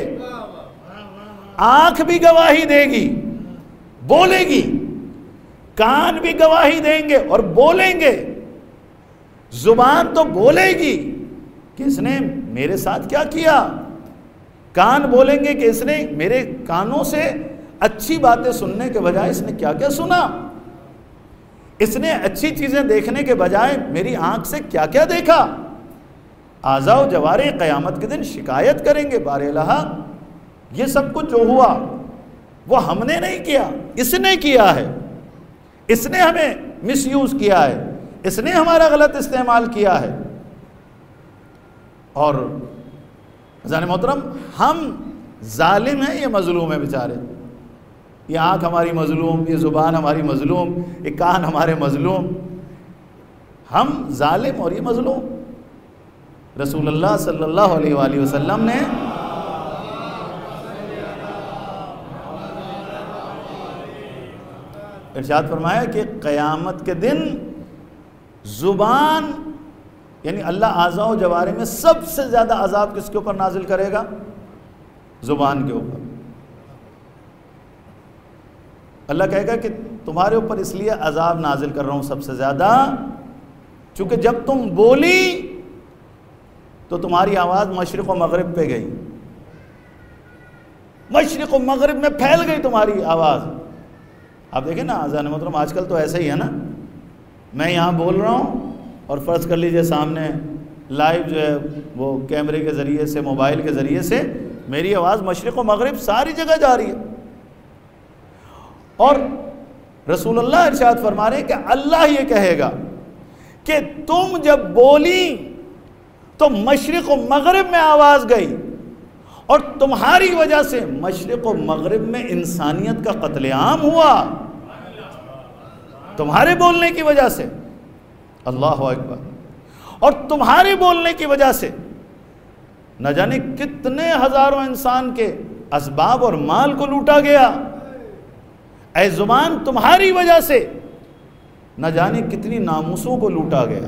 آنکھ بھی گواہی دے گی، بولے گی، کان بھی گواہی دیں گے اور بولیں گے. زبان تو بولے گی کہ اس نے میرے ساتھ کیا کیا، کان بولیں گے کہ اس نے میرے کانوں سے اچھی باتیں سننے کے بجائے اس نے کیا کیا سنا، اس نے اچھی چیزیں دیکھنے کے بجائے میری آنکھ سے کیا کیا دیکھا. اعضاء و جوارح قیامت کے دن شکایت کریں گے، بار الہ یہ سب کچھ جو ہوا وہ ہم نے نہیں کیا، اس نے کیا ہے، اس نے ہمیں مس یوز کیا ہے، اس نے ہمارا غلط استعمال کیا ہے. اور عزیزان محترم، ہم ظالم ہیں، یہ مظلوم ہے بیچارے. یہ آنکھ ہماری مظلوم، یہ زبان ہماری مظلوم، یہ کان ہمارے مظلوم، ہم ظالم اور یہ مظلوم. رسول اللہ صلی اللہ علیہ وآلہ وسلم نے ارشاد فرمایا کہ قیامت کے دن زبان، یعنی اللہ اعضاء و جوارح میں سب سے زیادہ عذاب کس کے اوپر نازل کرے گا؟ زبان کے اوپر. اللہ کہے گا کہ تمہارے اوپر اس لیے عذاب نازل کر رہا ہوں سب سے زیادہ، چونکہ جب تم بولی تو تمہاری آواز مشرق و مغرب پہ گئی، مشرق و مغرب میں پھیل گئی تمہاری آواز۔ آپ دیکھیں نا اذان محترم، آج کل تو ایسا ہی ہے نا، میں یہاں بول رہا ہوں اور فرض کر لیجئے سامنے لائیو جو ہے وہ کیمرے کے ذریعے سے، موبائل کے ذریعے سے میری آواز مشرق و مغرب ساری جگہ جا رہی ہے، اور رسول اللہ ارشاد فرما رہے ہیں کہ اللہ یہ کہے گا کہ تم جب بولی تو مشرق و مغرب میں آواز گئی، اور تمہاری وجہ سے مشرق و مغرب میں انسانیت کا قتل عام ہوا، تمہارے بولنے کی وجہ سے۔ اللہ اکبر۔ اور تمہارے بولنے کی وجہ سے نہ جانے کتنے ہزاروں انسان کے اسباب اور مال کو لوٹا گیا، اے زبان تمہاری وجہ سے نہ جانے کتنی ناموسوں کو لوٹا گیا۔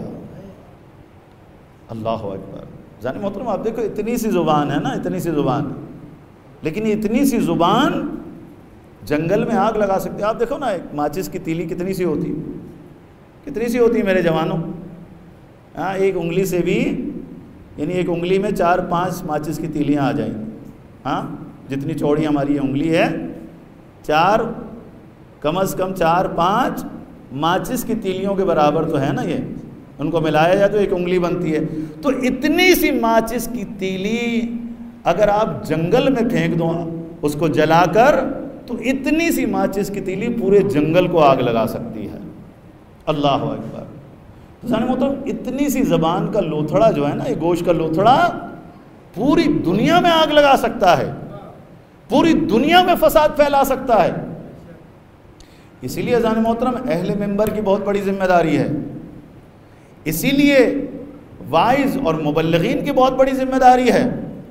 اللہ اکبر۔ جانے محترم آپ دیکھو اتنی سی زبان ہے نا، اتنی سی زبان ہے، لیکن یہ اتنی سی زبان جنگل میں آگ لگا سکتے ہیں۔ آپ دیکھو نا ایک ماچس کی تیلی کتنی سی ہوتی، کتنی سی ہوتی ہے میرے جوانوں، ہاں ایک انگلی سے بھی، یعنی ایک انگلی میں چار پانچ ماچس کی تیلیاں آ جائیں، ہاں جتنی چوڑی ہماری انگلی ہے، چار کم از کم چار پانچ ماچس کی تیلیوں کے برابر تو ہے نا، یہ ان کو ملایا جائے تو ایک انگلی بنتی ہے۔ تو اتنی سی ماچس کی تیلی اگر آپ جنگل میں پھینک دو اس کو جلا کر، تو اتنی سی ماچس کی تیلی پورے جنگل کو آگ لگا سکتی ہے۔ اللہ اکبر۔ تو محترم اتنی سی زبان کا لوتھڑا جو ہے نا، یہ گوشت کا لوتھڑا پوری دنیا میں آگ لگا سکتا ہے، پوری دنیا میں فساد پھیلا سکتا ہے۔ اسی لیے اذان محترم اہل منبر کی بہت بڑی ذمہ داری ہے، اسی لیے وائز اور مبلغین کی بہت بڑی ذمہ داری ہے،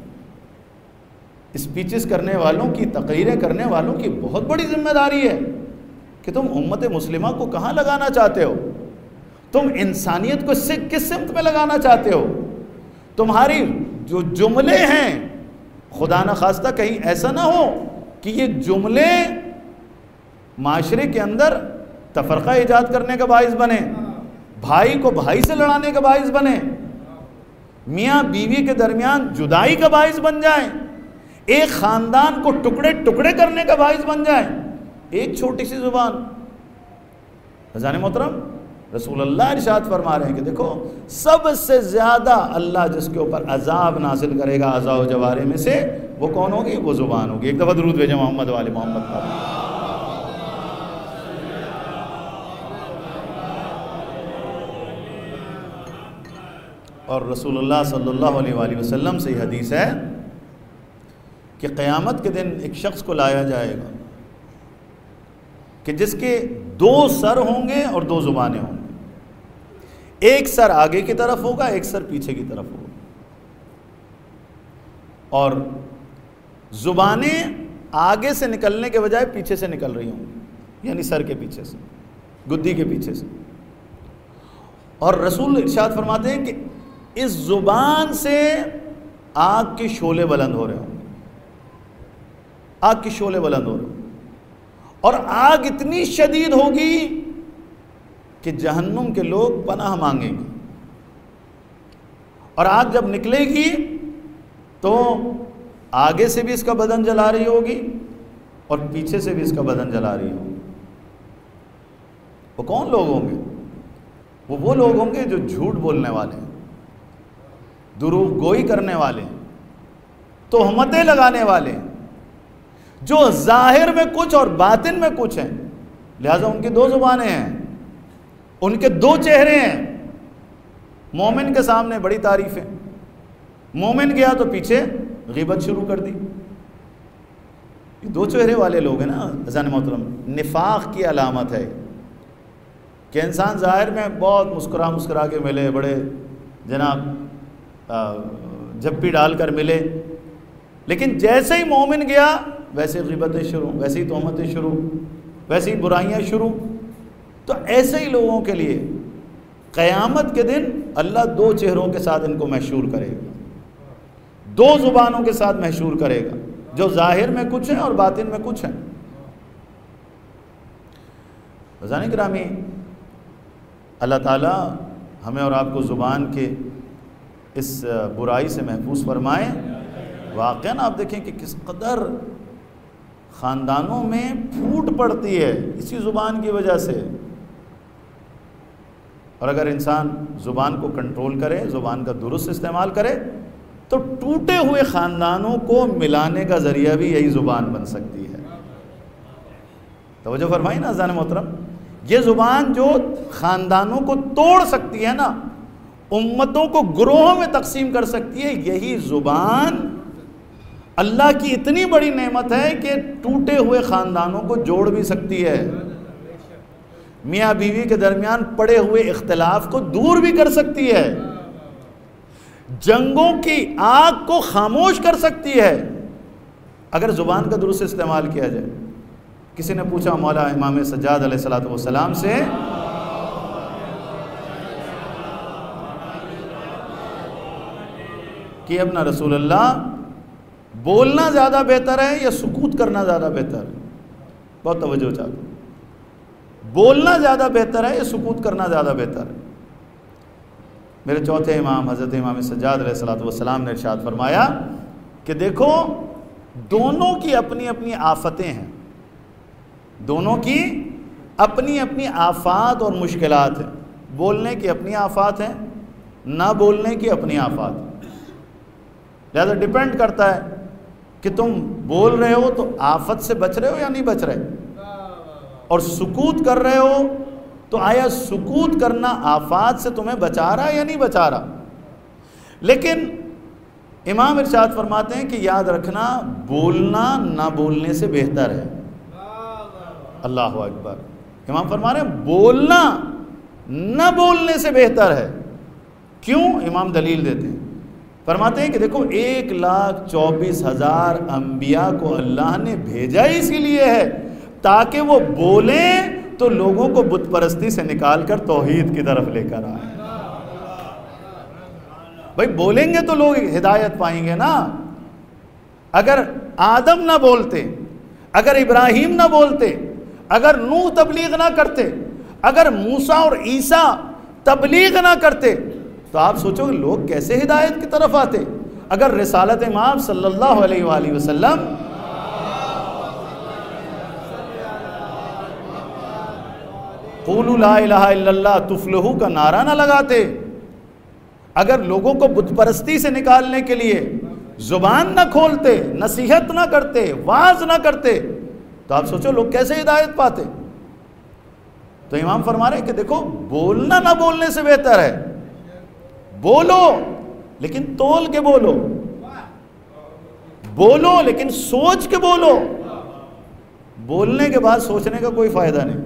اسپیچز کرنے والوں کی، تقریریں کرنے والوں کی بہت بڑی ذمہ داری ہے کہ تم امت مسلمہ کو کہاں لگانا چاہتے ہو، تم انسانیت کو کس سمت میں لگانا چاہتے ہو۔ تمہاری جو جملے ہیں خدا نخواستہ کہیں ایسا نہ ہو کہ یہ جملے معاشرے کے اندر تفرقہ ایجاد کرنے کا باعث بنے، بھائی کو بھائی سے لڑانے کا باعث بنے، میاں بیوی کے درمیان جدائی کا باعث بن جائیں، ایک خاندان کو ٹکڑے ٹکڑے کرنے کا باعث بن جائیں، ایک چھوٹی سی زبان۔ اذان محترم رسول اللہ ارشاد فرما رہے ہیں کہ دیکھو سب سے زیادہ اللہ جس کے اوپر عذاب نازل کرے گا اعضاء و جوارح میں سے، وہ کون ہوگی؟ وہ زبان ہوگی۔ ایک دفعہ درود بھیجیں محمد والے محمد پر۔ اور رسول اللہ صلی اللہ علیہ وآلہ وسلم سے یہ حدیث ہے کہ قیامت کے دن ایک شخص کو لایا جائے گا کہ جس کے دو سر ہوں گے اور دو زبانیں ہوں گی، ایک سر آگے کی طرف ہوگا، ایک سر پیچھے کی طرف ہوگا، اور زبانیں آگے سے نکلنے کے بجائے پیچھے سے نکل رہی ہوں گی، یعنی سر کے پیچھے سے، گدی کے پیچھے سے۔ اور رسول ارشاد فرماتے ہیں کہ اس زبان سے آگ کے شعلے بلند ہو رہے ہوں گے، آگ کے شعلے بلند ہو رہے ہوں گے، اور آگ اتنی شدید ہوگی کہ جہنم کے لوگ پناہ مانگیں گے، اور آگ جب نکلے گی تو آگے سے بھی اس کا بدن جلا رہی ہوگی اور پیچھے سے بھی اس کا بدن جلا رہی ہوگی۔ وہ کون لوگ ہوں گے؟ وہ وہ لوگ ہوں گے جو جھوٹ بولنے والے ہیں، دروغ گوئی کرنے والے ہیں، تہمتیں لگانے والے ہیں، جو ظاہر میں کچھ اور باطن میں کچھ ہیں۔ لہٰذا ان کی دو زبانیں ہیں، ان کے دو چہرے ہیں۔ مومن کے سامنے بڑی تعریفیں، مومن گیا تو پیچھے غیبت شروع کر دی۔ یہ دو چہرے والے لوگ ہیں نا اذان محترم، نفاق کی علامت ہے کہ انسان ظاہر میں بہت مسکرا مسکرا کے ملے، بڑے جناب جھپی ڈال کر ملے، لیکن جیسے ہی مومن گیا ویسے غیبتیں شروع، ویسے ہی تہمتیں شروع، ویسے ہی برائیاں شروع۔ تو ایسے ہی لوگوں کے لیے قیامت کے دن اللہ دو چہروں کے ساتھ ان کو محشور کرے گا، دو زبانوں کے ساتھ محشور کرے گا، جو ظاہر میں کچھ ہیں اور باطن میں کچھ ہیں۔ عزیزان گرامی، اللہ تعالیٰ ہمیں اور آپ کو زبان کے اس برائی سے محفوظ فرمائے۔ واقعاً آپ دیکھیں کہ کس قدر خاندانوں میں پھوٹ پڑتی ہے اسی زبان کی وجہ سے، اور اگر انسان زبان کو کنٹرول کرے، زبان کا درست استعمال کرے، تو ٹوٹے ہوئے خاندانوں کو ملانے کا ذریعہ بھی یہی زبان بن سکتی ہے۔ توجہ فرمائی نا عزیزان محترم، یہ زبان جو خاندانوں کو توڑ سکتی ہے نا، امتوں کو گروہوں میں تقسیم کر سکتی ہے، یہی زبان اللہ کی اتنی بڑی نعمت ہے کہ ٹوٹے ہوئے خاندانوں کو جوڑ بھی سکتی ہے، میاں بیوی کے درمیان پڑے ہوئے اختلاف کو دور بھی کر سکتی ہے، جنگوں کی آگ کو خاموش کر سکتی ہے اگر زبان کا درست استعمال کیا جائے۔ کسی نے پوچھا مولا امام سجاد علیہ الصلوۃ والسلام سے کہ ابن رسول اللہ بولنا زیادہ بہتر ہے یا سکوت کرنا زیادہ بہتر ہے؟ بہت توجہ چاہتا ہوں، بولنا زیادہ بہتر ہے یا سکوت کرنا زیادہ بہتر ہے؟ میرے چوتھے امام حضرت امام سجاد علیہ الصلوۃ والسلام نے ارشاد فرمایا کہ دیکھو دونوں کی اپنی اپنی آفتیں ہیں، دونوں کی اپنی اپنی آفات اور مشکلات ہیں۔ بولنے کی اپنی آفات ہیں، نہ بولنے کی اپنی آفات ہیں، لہذا ڈیپینڈ کرتا ہے کہ تم بول رہے ہو تو آفت سے بچ رہے ہو یا نہیں بچ رہے، اور سکوت کر رہے ہو تو آیا سکوت کرنا آفات سے تمہیں بچا رہا ہے یا نہیں بچا رہا۔ لیکن امام ارشاد فرماتے ہیں کہ یاد رکھنا بولنا نہ بولنے سے بہتر ہے۔ اللہ اکبر، امام فرما رہے ہیں بولنا نہ بولنے سے بہتر ہے۔ کیوں؟ امام دلیل دیتے ہیں، فرماتے ہیں کہ دیکھو ایک لاکھ چوبیس ہزار انبیاء کو اللہ نے بھیجا ہی اسی لیے ہے تاکہ وہ بولیں تو لوگوں کو بت پرستی سے نکال کر توحید کی طرف لے کر آئیں۔ بھائی بولیں گے تو لوگ ہدایت پائیں گے نا۔ اگر آدم نہ بولتے، اگر ابراہیم نہ بولتے، اگر نوح تبلیغ نہ کرتے، اگر موسیٰ اور عیسیٰ تبلیغ نہ کرتے، تو آپ سوچو کہ لوگ کیسے ہدایت کی طرف آتے؟ اگر رسالت امام صلی اللہ علیہ وآلہ وسلم قولوا لا الہ الا اللہ تفلحوا کا نعرہ نہ لگاتے، اگر لوگوں کو بت پرستی سے نکالنے کے لیے زبان نہ کھولتے، نصیحت نہ کرتے، واعظ نہ کرتے، تو آپ سوچو لوگ کیسے ہدایت پاتے؟ تو امام فرما رہے ہیں کہ دیکھو بولنا نہ بولنے سے بہتر ہے۔ بولو لیکن تول کے بولو، بولو لیکن سوچ کے بولو۔ بولنے کے بعد سوچنے کا کوئی فائدہ نہیں،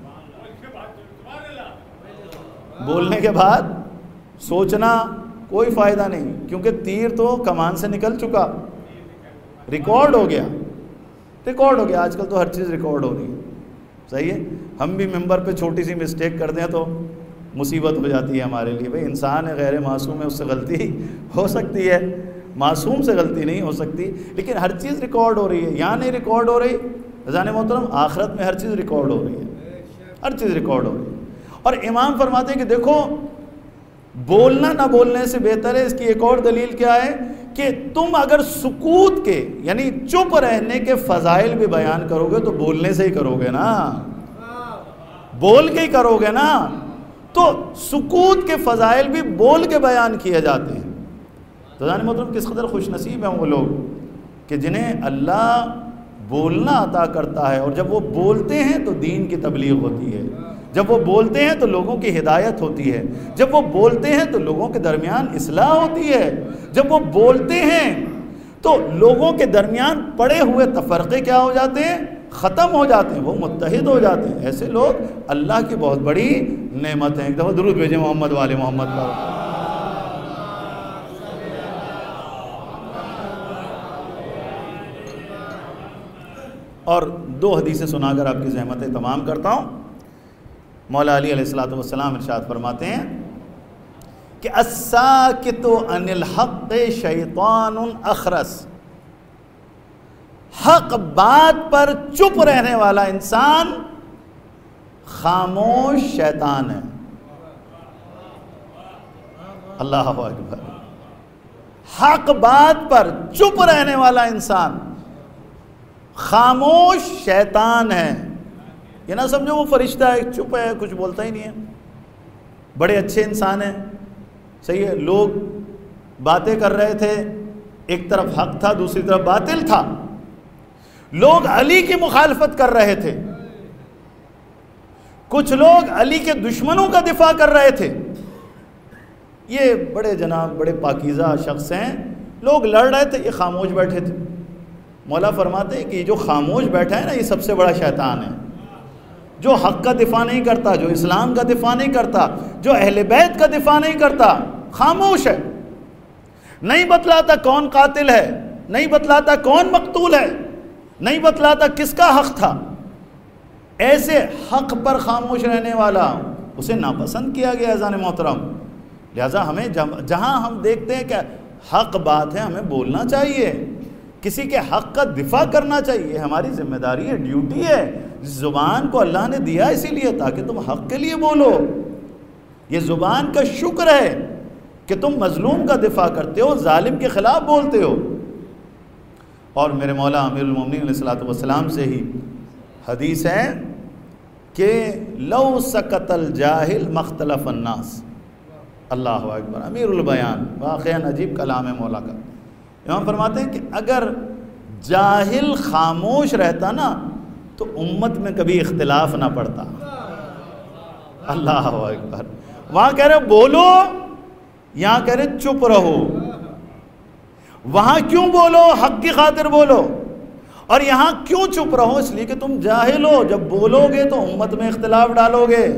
بولنے کے بعد سوچنا کوئی فائدہ نہیں، کیونکہ تیر تو کمان سے نکل چکا، ریکارڈ ہو گیا، ریکارڈ ہو گیا۔ آج کل تو ہر چیز ریکارڈ ہو رہی ہے، صحیح ہے۔ ہم بھی ممبر پہ چھوٹی سی مسٹیک کر دیں تو مصیبت ہو جاتی ہے ہمارے لیے۔ بھئی انسان ہے، غیر معصوم ہے، اس سے غلطی ہو سکتی ہے، معصوم سے غلطی نہیں ہو سکتی، لیکن ہر چیز ریکارڈ ہو رہی ہے۔ یہاں نہیں ریکارڈ ہو رہی، عزیزان محترم آخرت میں ہر چیز ریکارڈ ہو رہی ہے، ہر چیز ریکارڈ ہو رہی ہے۔ اور امام فرماتے ہیں کہ دیکھو بولنا نہ بولنے سے بہتر ہے۔ اس کی ایک اور دلیل کیا ہے کہ تم اگر سکوت کے یعنی چپ رہنے کے فضائل بھی بیان کرو گے تو بولنے سے ہی کرو گے نا، بول کے ہی کرو گے نا۔ تو سکوت کے فضائل بھی بول کے بیان کیے جاتے ہیں۔ تو جان محترم کس قدر خوش نصیب ہیں وہ لوگ کہ جنہیں اللہ بولنا عطا کرتا ہے، اور جب وہ بولتے ہیں تو دین کی تبلیغ ہوتی ہے، جب وہ بولتے ہیں تو لوگوں کی ہدایت ہوتی ہے، جب وہ بولتے ہیں تو لوگوں کے درمیان اصلاح ہوتی ہے، جب وہ بولتے ہیں تو لوگوں کے درمیان پڑے ہوئے تفرقے کیا ہو جاتے ہیں؟ ختم ہو جاتے ہیں، وہ متحد ہو جاتے ہیں۔ ایسے لوگ اللہ کی بہت بڑی نعمت ہیں۔ ایک دفعہ درود بھیجیں محمد والے محمد پر۔ اور دو حدیثیں سنا کر آپ کی زحمتیں تمام کرتا ہوں۔ مولا علی علیہ الصلوۃ والسلام ارشاد فرماتے ہیں کہ الساکت عن الحق شیطان اخرس، حق بات پر چپ رہنے والا انسان خاموش شیطان ہے۔ اللہ اکبر، حق بات پر چپ رہنے والا انسان خاموش شیطان ہے. یہ نہ سمجھو وہ فرشتہ ہے چپ ہے کچھ بولتا ہی نہیں ہے. بڑے اچھے انسان ہیں, صحیح ہے, لوگ باتیں کر رہے تھے, ایک طرف حق تھا دوسری طرف باطل تھا, لوگ علی کی مخالفت کر رہے تھے, کچھ لوگ علی کے دشمنوں کا دفاع کر رہے تھے. یہ بڑے جناب بڑے پاکیزہ شخص ہیں, لوگ لڑ رہے تھے, یہ خاموش بیٹھے تھے. مولا فرماتے ہیں کہ یہ جو خاموش بیٹھا ہے نا, یہ سب سے بڑا شیطان ہے. جو حق کا دفاع نہیں کرتا, جو اسلام کا دفاع نہیں کرتا, جو اہل بیت کا دفاع نہیں کرتا, خاموش ہے, نہیں بتلاتا کون قاتل ہے, نہیں بتلاتا کون مقتول ہے, نہیں بتلاتا کس کا حق تھا. ایسے حق پر خاموش رہنے والا اسے ناپسند کیا گیا اذان محترم. لہذا ہمیں جہاں ہم دیکھتے ہیں کہ حق بات ہے ہمیں بولنا چاہیے, کسی کے حق کا دفاع کرنا چاہیے, ہماری ذمہ داری ہے, ڈیوٹی ہے. زبان کو اللہ نے دیا اسی لیے تاکہ تم حق کے لیے بولو. یہ زبان کا شکر ہے کہ تم مظلوم کا دفاع کرتے ہو, ظالم کے خلاف بولتے ہو. اور میرے مولا امیر المومنین علیہ الصلوۃ والسلام سے ہی حدیث ہے کہ لو سکت الجاہل مختلف الناس. اللہ اکبر, امیر البیان, واقعاً عجیب کلام ہے مولا کا. امام فرماتے ہیں کہ اگر جاہل خاموش رہتا نا تو امت میں کبھی اختلاف نہ پڑتا. اللہ اکبر. وہاں کہہ رہے بولو, یہاں کہہ رہے چپ رہو. وہاں کیوں بولو, حق کی خاطر بولو, اور یہاں کیوں چپ رہو, اس لیے کہ تم جاہل ہو. جب بولو گے تو امت میں اختلاف ڈالو گے.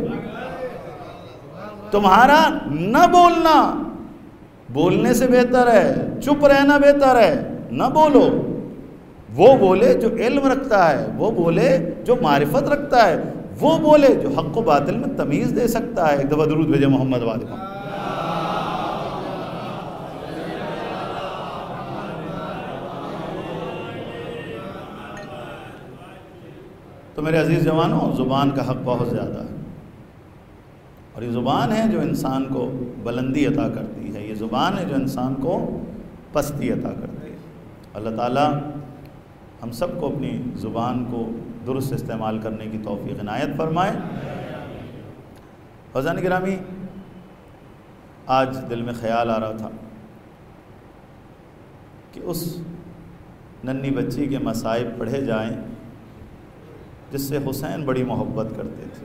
تمہارا نہ بولنا بولنے سے بہتر ہے, چپ رہنا بہتر ہے. نہ بولو, وہ بولے جو علم رکھتا ہے, وہ بولے جو معرفت رکھتا ہے, وہ بولے جو حق و باطل میں تمیز دے سکتا ہے. ایک دفعہ درود بھیجے محمد والے. تو میرے عزیز جوانوں, زبان کا حق بہت زیادہ ہے, اور یہ زبان ہے جو انسان کو بلندی عطا کرتی ہے, یہ زبان ہے جو انسان کو پستی عطا کرتی ہے. اللہ تعالیٰ ہم سب کو اپنی زبان کو درست استعمال کرنے کی توفیق عنایت فرمائے. حضرات گرامی, آج دل میں خیال آ رہا تھا کہ اس ننھی بچی کے مصائب پڑھے جائیں جس سے حسین بڑی محبت کرتے تھے.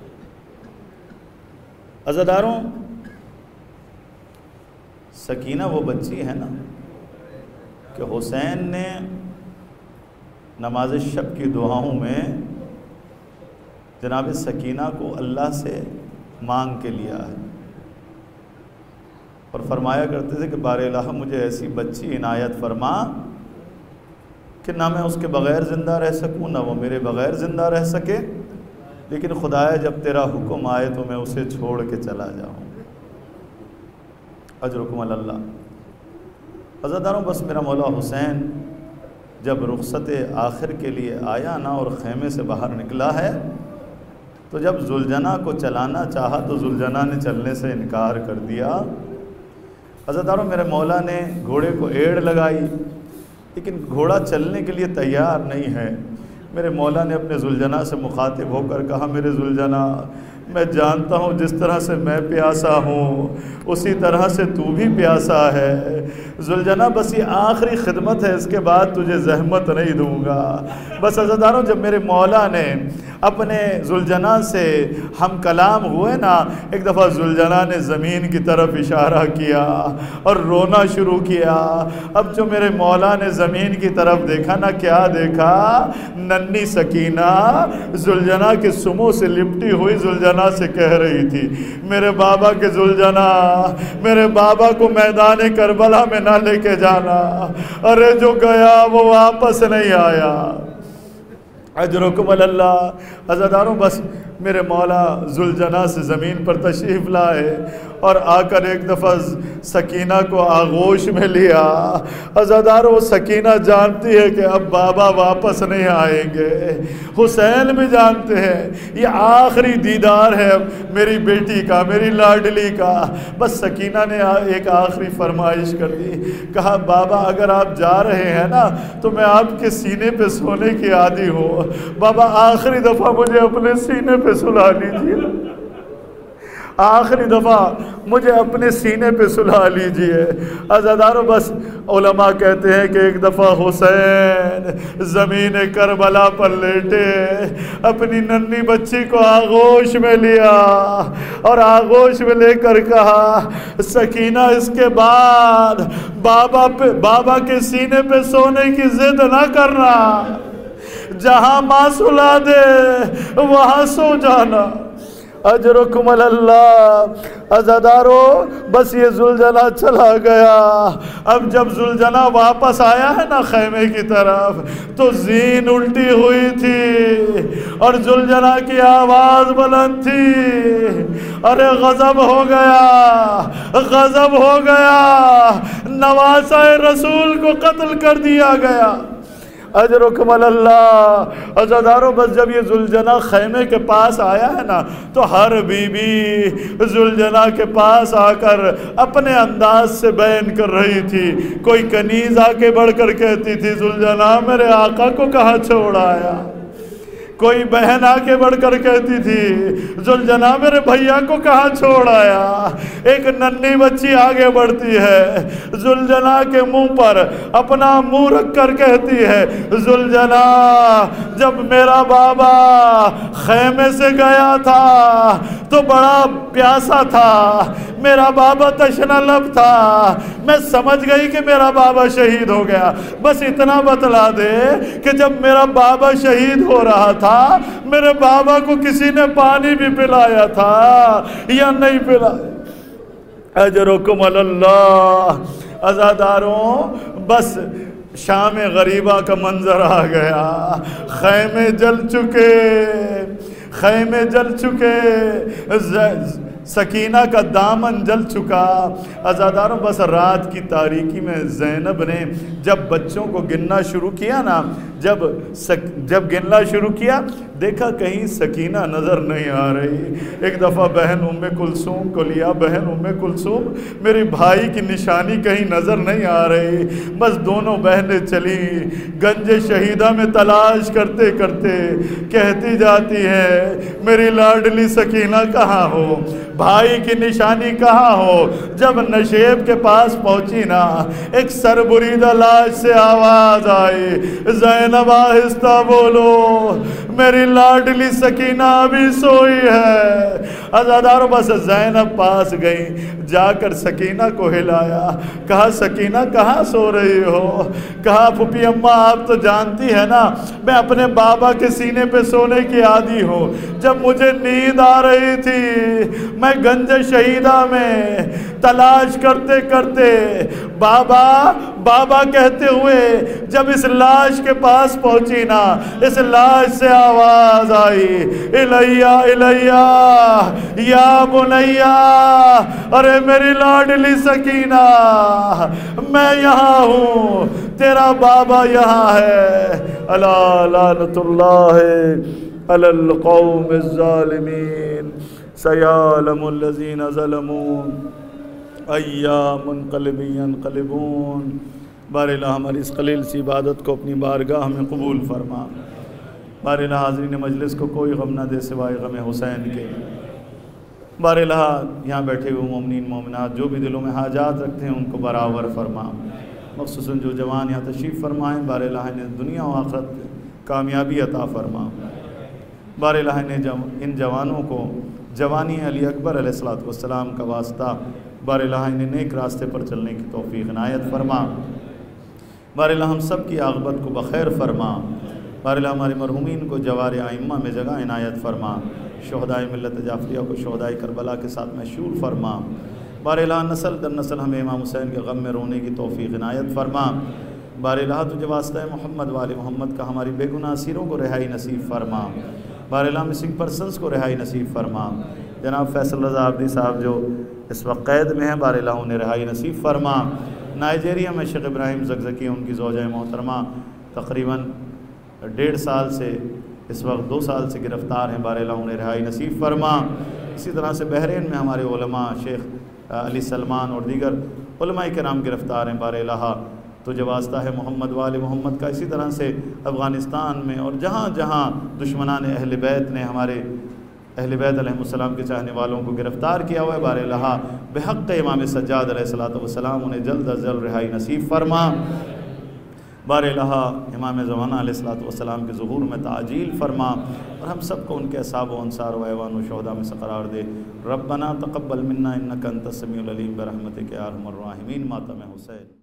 عزاداروں, سکینہ وہ بچی ہے نا کہ حسین نے نماز شب کی دعاؤں میں جناب سکینہ کو اللہ سے مانگ کے لیا ہے, اور فرمایا کرتے تھے کہ بار الہ مجھے ایسی بچی عنایت فرما کہ نہ میں اس کے بغیر زندہ رہ سکوں نہ وہ میرے بغیر زندہ رہ سکے, لیکن خدایا جب تیرا حکم آئے تو میں اسے چھوڑ کے چلا جاؤں. اجرکم اللہ. عزاداروں, بس میرا مولا حسین جب رخصت آخر کے لیے آیا نا اور خیمے سے باہر نکلا ہے, تو جب زلجنا کو چلانا چاہا تو زلجنا نے چلنے سے انکار کر دیا. عزاداروں, میرے مولا نے گھوڑے کو ایڑ لگائی لیکن گھوڑا چلنے کے لیے تیار نہیں ہے. میرے مولا نے اپنے زلجنا سے مخاطب ہو کر کہا, میرے زلجنا, میں جانتا ہوں جس طرح سے میں پیاسا ہوں اسی طرح سے تو بھی پیاسا ہے. زلجنا, بس یہ آخری خدمت ہے, اس کے بعد تجھے زحمت نہیں دوں گا. بس عزاداروں, جب میرے مولا نے اپنے زلجنا سے ہم کلام ہوئے نا, ایک دفعہ زلجنا نے زمین کی طرف اشارہ کیا اور رونا شروع کیا. اب جو میرے مولا نے زمین کی طرف دیکھا نا, کیا دیکھا, ننھی سکینہ زلجنا کے سموں سے لپٹی ہوئی زلجنا سے کہہ رہی تھی, میرے بابا کے زلجنا, میرے بابا کو میدان کربلا میں نہ لے کے جانا, ارے جو گیا وہ واپس نہیں آیا. اجرکم اللہ. عزاداروں, بس میرے مولا ذوالجناح سے زمین پر تشریف لائے اور آ کر ایک دفعہ سکینہ کو آغوش میں لیا۔ عزادارو وہ سکینہ جانتی ہے کہ اب بابا واپس نہیں آئیں گے، حسین بھی جانتے ہیں یہ آخری دیدار ہے میری بیٹی کا، میری لاڈلی کا۔ بس سکینہ نے ایک آخری فرمائش کر دی، کہا بابا اگر آپ جا رہے ہیں نا تو میں آپ کے سینے پہ سونے کی عادی ہوں، بابا آخری دفعہ مجھے اپنے سینے پہ سلا لیجیے، آخری دفعہ مجھے اپنے سینے پہ سلا لیجئے۔ عزادارو بس علماء کہتے ہیں کہ ایک دفعہ حسین زمین کربلا پر لیٹے، اپنی ننھی بچی کو آغوش میں لیا اور آغوش میں لے کر کہا سکینہ اس کے بعد بابا پہ بابا کے سینے پہ سونے کی ضد نہ کرنا، جہاں ماں سلا دے وہاں سو جانا، اجرکم اللہ۔ عزادارو بس یہ ذوالجناح چلا گیا۔ اب جب ذوالجناح واپس آیا ہے نا خیمے کی طرف تو زین الٹی ہوئی تھی اور ذوالجناح کی آواز بلند تھی، ارے غضب ہو گیا، غضب ہو گیا، نواسہ رسول کو قتل کر دیا گیا۔ اجرکم اللہ۔ عزادارو بس جب یہ ذوالجناح خیمے کے پاس آیا ہے نا تو ہر بی بی ذوالجناح کے پاس آ کر اپنے انداز سے بیان کر رہی تھی۔ کوئی کنیز آ کے بڑھ کر کہتی تھی ذوالجناح میرے آقا کو کہاں چھوڑ آیا، کوئی بہن آ کے بڑھ کر کہتی تھی ذوالجناح میرے بھیا کو کہاں چھوڑ آیا، ایک ننھی بچی آگے بڑھتی ہے ذوالجناح کے منہ پر اپنا منہ رکھ کر کہتی ہے ذوالجناح جب میرا بابا خیمے سے گیا تھا تو بڑا پیاسا تھا، میرا بابا تشنہ لب تھا، میں سمجھ گئی کہ میرا بابا شہید ہو گیا، بس اتنا بتلا دے کہ جب میرا بابا شہید ہو رہا تھا میرے بابا کو کسی نے پانی بھی پلایا تھا یا نہیں پلایا۔ اجرکم اللہ۔ عزاداروں بس شام غریبہ کا منظر آ گیا، خیمے جل چکے، خیمے جل چکے، سکینہ کا دامن جل چکا۔ عزاداروں بس رات کی تاریکی میں زینب نے جب بچوں کو گننا شروع کیا نا، جب سک جب گننا شروع کیا دیکھا کہیں سکینہ نظر نہیں آ رہی۔ ایک دفعہ بہن ام کلثوم کو لیا، بہن ام کلثوم میری بھائی کی نشانی کہیں نظر نہیں آ رہی۔ بس دونوں بہنیں چلی گنج شہیدہ میں تلاش کرتے کرتے، کہتی جاتی ہے میری لاڈلی سکینہ کہاں ہو، بھائی کی نشانی کہاں ہو۔ جب نشیب کے پاس پہنچی نا ایک سربریدہ لاش سے آواز آئی زینب آہستہ بولو، میری لاڈلی سکینہ ابھی سوئی ہے۔ عزادارو بس زینب پاس گئی، جا کر سکینہ کو ہلایا، کہا سکینہ کہاں سو رہی ہو؟ کہا پھپھی اماں آپ تو جانتی ہے نا میں اپنے بابا کے سینے پہ سونے کی عادی ہوں، جب مجھے نیند آ رہی تھی میں گنج شہیدہ میں تلاش کرتے کرتے بابا بابا کہتے ہوئے جب اس لاش کے پاس پہنچی نا اس لاش سے آواز آئی الیہ الیہ یا بنیہ، ارے میری لاڈلی سکینہ میں یہاں ہوں، تیرا بابا یہاں ہے۔ الا لعنت اللہ علی القوم الظالمین، سیعلم الذین ظلموا ایام منقلب ینقلبون۔ بار الہ ہماری اس قلیل سی عبادت کو اپنی بارگاہ میں قبول فرما۔ بار الہ حاضرین مجلس کو کوئی غم نہ دے سوائے غم حسین کے۔ بار الہ یہاں بیٹھے ہوئے مومنین مومنات جو بھی دلوں میں حاجات رکھتے ہیں ان کو برابر فرما، مخصوصاً جو جوان یہاں تشریف فرمائیں بار الہ نے دنیا و آخرت کامیابی عطا فرما۔ بار الہ نے ان جوانوں کو جوانی علی اکبر علیہ الصلوۃ والسلام کا واسطہ بار الہ نے نیک راستے پر چلنے کی توفیق عنایت فرما۔ بار الہ ہم سب کی عاقبت کو بخیر فرما۔ بار الہ ہمارے مرحومین کو جوار ائمہ میں جگہ عنایت فرما، شہدائے ملت جعفریہ کو شہدائے کربلا کے ساتھ مشہور فرما۔ بار الہ نسل در نسل ہمیں امام حسین کے غم میں رونے کی توفیق عنایت فرما۔ بار الہ تجھے واسطہ محمد وال محمد کا ہماری بے گناہ اسیروں کو رہائی نصیب فرما۔ باراللہ مسنگ پرسنس کو رہائی نصیب فرما۔ جناب فیصل رضا عابدی صاحب جو اس وقت قید میں ہیں، باراللہ انہیں رہائی نصیب فرما۔ نائجیریا میں شیخ ابراہیم زکزکی ان کی زوجہ محترمہ تقریباً ڈیڑھ سال سے اس وقت دو سال سے گرفتار ہیں، باراللہ انہیں رہائی نصیب فرما۔ اسی طرح سے بحرین میں ہمارے علماء شیخ علی سلمان اور دیگر علماء کرام گرفتار ہیں، باراللہ تو جو واسطہ ہے محمد وال محمد کا۔ اسی طرح سے افغانستان میں اور جہاں جہاں دشمنان اہل بیت نے ہمارے اہل بیت علیہ السلام کے چاہنے والوں کو گرفتار کیا ہوا ہے، باراللہ بحق امام سجاد علیہ الصلوۃ والسلام انہیں جلد از جلد رہائی نصیب فرما۔ باراللہ امام زمانہ علیہ الصلوۃ والسلام کے ظہور میں تعجیل فرما، اور ہم سب کو ان کے اصحاب و انصار و ایوان و شہداء میں سے قرار دے۔ ربنا تقبل منا انک انت السمیع العلیم برحمتک یا ارحم الراحمین۔ ماتم حسین۔